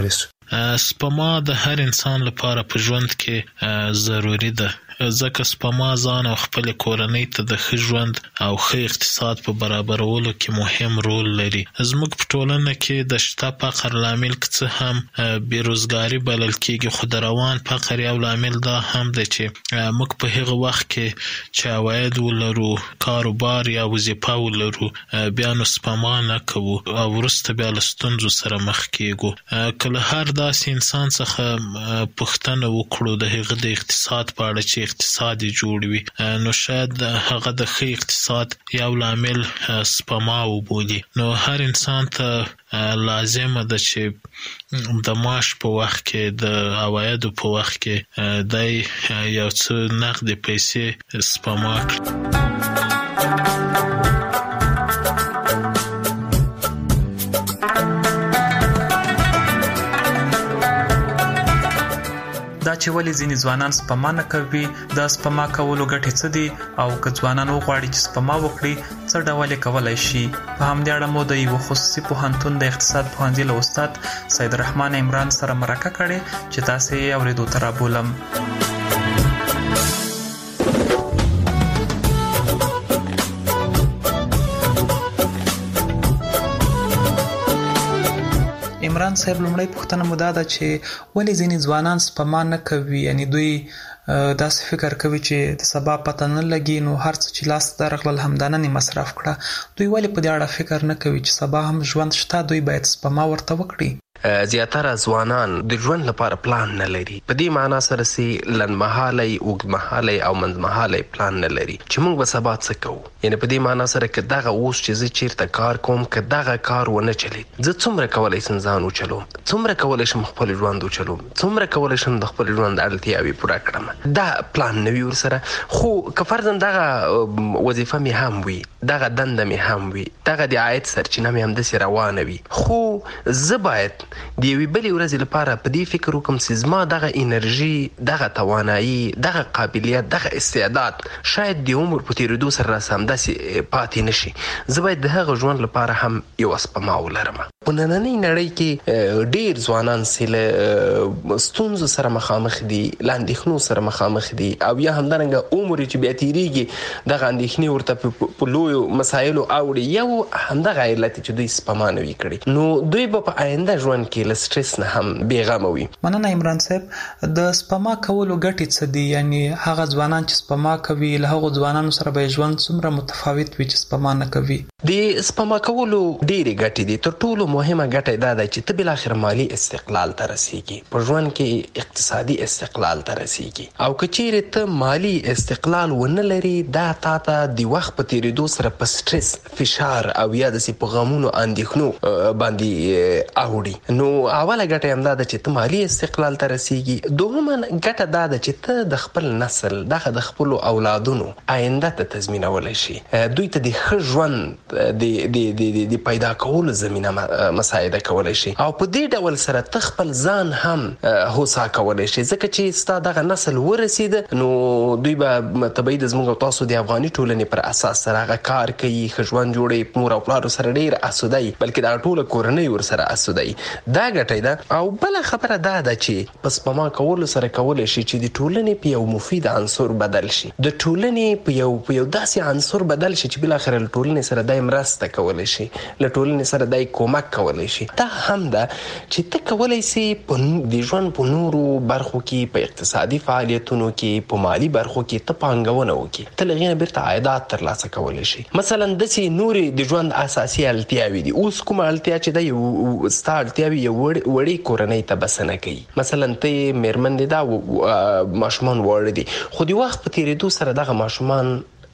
سپما د هر انسان لپاره په ژوند کې ضروری ده، ځکه سپما ځان او خپل کورنۍ ته د ښه ژوند او ښه اقتصاد په برابرولو کې مهم رول لري. زموږ په ټولنه کې د شته فقر لامل که څه هم بیروزګاري بلل کېږي، خو د روان فقر یو لامل دا هم دی چې موږ په هغه وخت کې چې عواید ولرو، کاروبار یا وظیفه ولرو، بیا نو سپما نه کوو او وروسته بیا له ستونزو سره مخ کېږو. که له هر داسې انسان څخه پوښتنه وکړو د هغه د اقتصاد په اړه چې اقتصاد یې جوړ وي، نو شاید هغه د ښه اقتصاد یو لامل سپما وبولي. نو هر انسان ته لازمه ده چې د معاش په وخت کې، د عوایدو په وخت کې دی یو څه نقدې پیسې سپما کړي. دا چې ولې ځینې ځوانان سپما نه کوي، دا سپما کولو ګټې څه دي، او که ځوانان وغواړي چې سپما وکړي څه ډول یې کولی شي. په همدې اړه مو د یوه خصوصي پوهنتون د اقتصاد پوهنځي له استاد سید الرحمن عمران سره مرکه کړې چې تاسې یې اورېدو ته رابولم. عمران صاحب، لومړی پوښتنه مو دا ده چې ولې ځینې ځوانان سپما نه کوي، یعنی دوی داسې فکر کوي چې د سبا پته نه لګي، نو هر څه چې لاس ته درغلل همدنن یې مصرف کړه. دوی ولې په دې اړه فکر نه کوي چې سبا هم ژوند شته، دوی باید سپما ورته وکړي؟ زیاتره ځوانان د ژوند لپاره پلان نه لري. په دې معنا سره چې لنډمهالی، اوږدمهالی او منځمهالی پلان نه لري چې موږ به سبا څه کوو. یعنې په دې معنا سره که دغه اوس چې زه چیرته کار کوم، که دغه کار ونه چلید، زه څومره کولی شم ځان وچلوم، څومره کولی شم خپل ژوند وچلوم، څومره کولی شم د خپل ژوند اړتیاوې پوره کړم. دا پلان نه وي ورسره. خو که فرضاً دغه وظیفه مې هم وي، دغه دنده مې هم وي، دغه د عاید سرچینه مې همداسې روانه وي، خو زه باید د یوې بلې ورځې لپاره په دې فکر وکړم چې زما دغه انرژي، دغه توانایي، دغه قابلیت، دغه استعداد شاید د عمر په تېرېدو سره راسه همداسې پاتې نه شي. زه باید د هغه ژوند لپاره هم یوه سپما ولرم. په نننۍ نړۍ کې ډېر ځوانان چې له ستونزو سره مخامخ دي، له اندېښنو سره مخامخ دي، او یا همدارنګه عمر چې بیا تېرېږي، دغه اندېښنې ورته په لویو مسایلو اوړي. یو همدغه علت چې دوی سپما نه وي کړې، نو دوی به په آینده ژوند کې له سټرس نه هم بېغمه وي. مننه عمران صاحب. د سپما کولو ګټې څه دي؟ یعنی هغه ځوانان چې سپما کوي له هغو ځوانانو سره به ژوند څومره متفاوت وي چې سپما نه کوي؟ د سپما کولو ډېرې ګټې دي. تر ټولو مهمه ګټه دا ده چې ته بالاخره مالي استقلال ته رسېږي، په ژوند کې اقتصادي استقلال ته رسېږي. او که چیرې ته مالي استقلال ونه لري، دا تا ته د وخت په تېرېدو سره په سټرس، فشار او یا داسې په غمونو، اندېښنو باندې اوړي. نو اوله ګټه همدا ده چې ته مالي استقلال ته رسېږي. دوهمه ګټه دا ده چې ته د خپل نسل، دغه د خپلو اولادونو آینده ته تضمینولی شي، دوی ته د ښه ژوند د پیدا کولو زمینه مساعده کولی شي. او په دې ډول سره ته خپل ځان هم هوسا کولی شي، ځکه چې ستا دغه نسل ورسېده، نو دوی به طبیعي د زموږ او تاسو د افغاني ټولنې پر اساس سره هغه کار کوي، ښه ژوند جوړوي، مور او پلارو سره ډېر اسوده وي، بلکې دغه ټوله کورنۍ ورسره اسوده وي. دا ګټه ده. او بله خبره دا ده چې په سپما کولو سره کولی شي چې د ټولنې په یو مفید عنصر بدل شي، د ټولنې په یو داسې عنصر بدل شي چې بالاخره له ټولنې سره دای مرسته کولی شي، له ټولنې سره دای کومک کولی شي. دا هم ده چې ته کولی سي د ژوند په نورو برخو کې، په اقتصادي فعالیتونو کې، په مالي برخو کې ته پانګونه وکړي، ته له هغې نه بیرته عایدات ترلاسه کولی شي. مثلا داسې نورې د ژوند اساسي اړتیاوې دي. اوس کومه اړتیا چې ده ستا اړتیاوې یو وړې کورنۍ ته بسنه کوي. مثلا ته مېرمن دې دا ماشومان واړه دي، خو د وخت په تېرېدو سره دغه ماشومان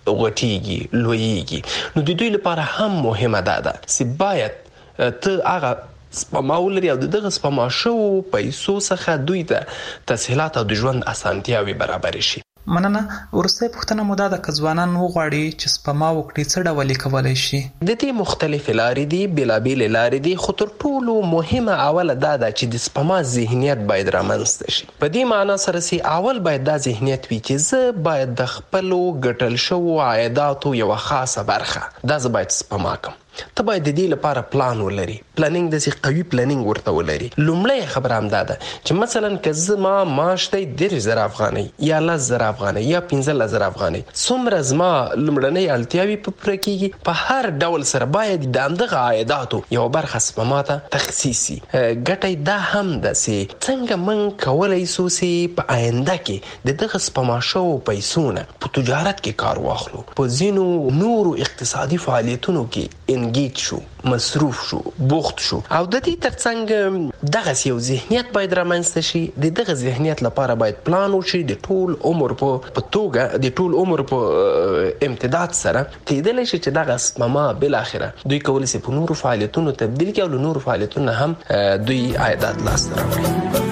غټېږي، لویېږي. نو د دوی لپاره هم مهمه ده چې باید ته هغه سپما ولري او دغه سپما شوو پیسو څخه دوی ته تسهیلات او د ژوند اسانتیاوې برابرې شي. مننه. وروستۍ پوښتنه مو دا ده که ځوانان وغواړي چې سپما وکړي څه ډول یې کولی شي؟ د دې مختلفې لارې دي، بېلابېلې لارې دي، خو تر ټولو مهمه اوله دا ده چې د سپما ذهنیت باید رامنځته شي. په دې معنا سره چې اول باید دا ذهنیت وي چې زه باید د خپلو ګټل شوو عایداتو یوه خاصه برخه دا زه باید سپما کړم. ته باید د دې لپاره پلان ولري. پلانینګ د قوي پلانینګ ورته ولري. لومړی خبره هم ده چې مثلا که زما معاش دی 10,000 افغانۍ یا 10,000 افغانۍ یا 15,000 افغانۍ، څومره زما لومړنۍ اړتیاوې په پوره کیږي، په هر ډول سره باید د همدغه عایداتو یو برخه سپما ته تخصیص شي. ګټه دا هم ده چې څنګه موږ کولی سو چې په آینده کې د دغه سپما شوو پیسو نه په تجارت کې کار واخلو، په ځینو نورو اقتصادي فعالیتونو کې انګیج شو، مصروف شو، بوخت شو. او د دې ترڅنګ دغه یو ذهنیت باید رامنځته شي. د دغه ذهنیت لپاره باید پلان وشي د ټول عمر په توګه، د ټول عمر په امتداد سره کېدلی شي چې دغه سپما بالاخره دوی کولی شي په نورو فعالیتونو تبدیل کړي او له نورو فعالیتونو هم دوی عایدات لاسته راوړي.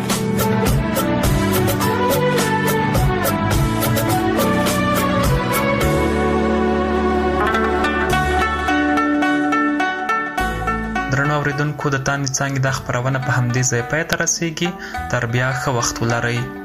درنو اوریدونکو، د تانې څانګې د خپرونه په همدې ځای پای ته رسیږي. تر بیا ښه وخت ولرئ.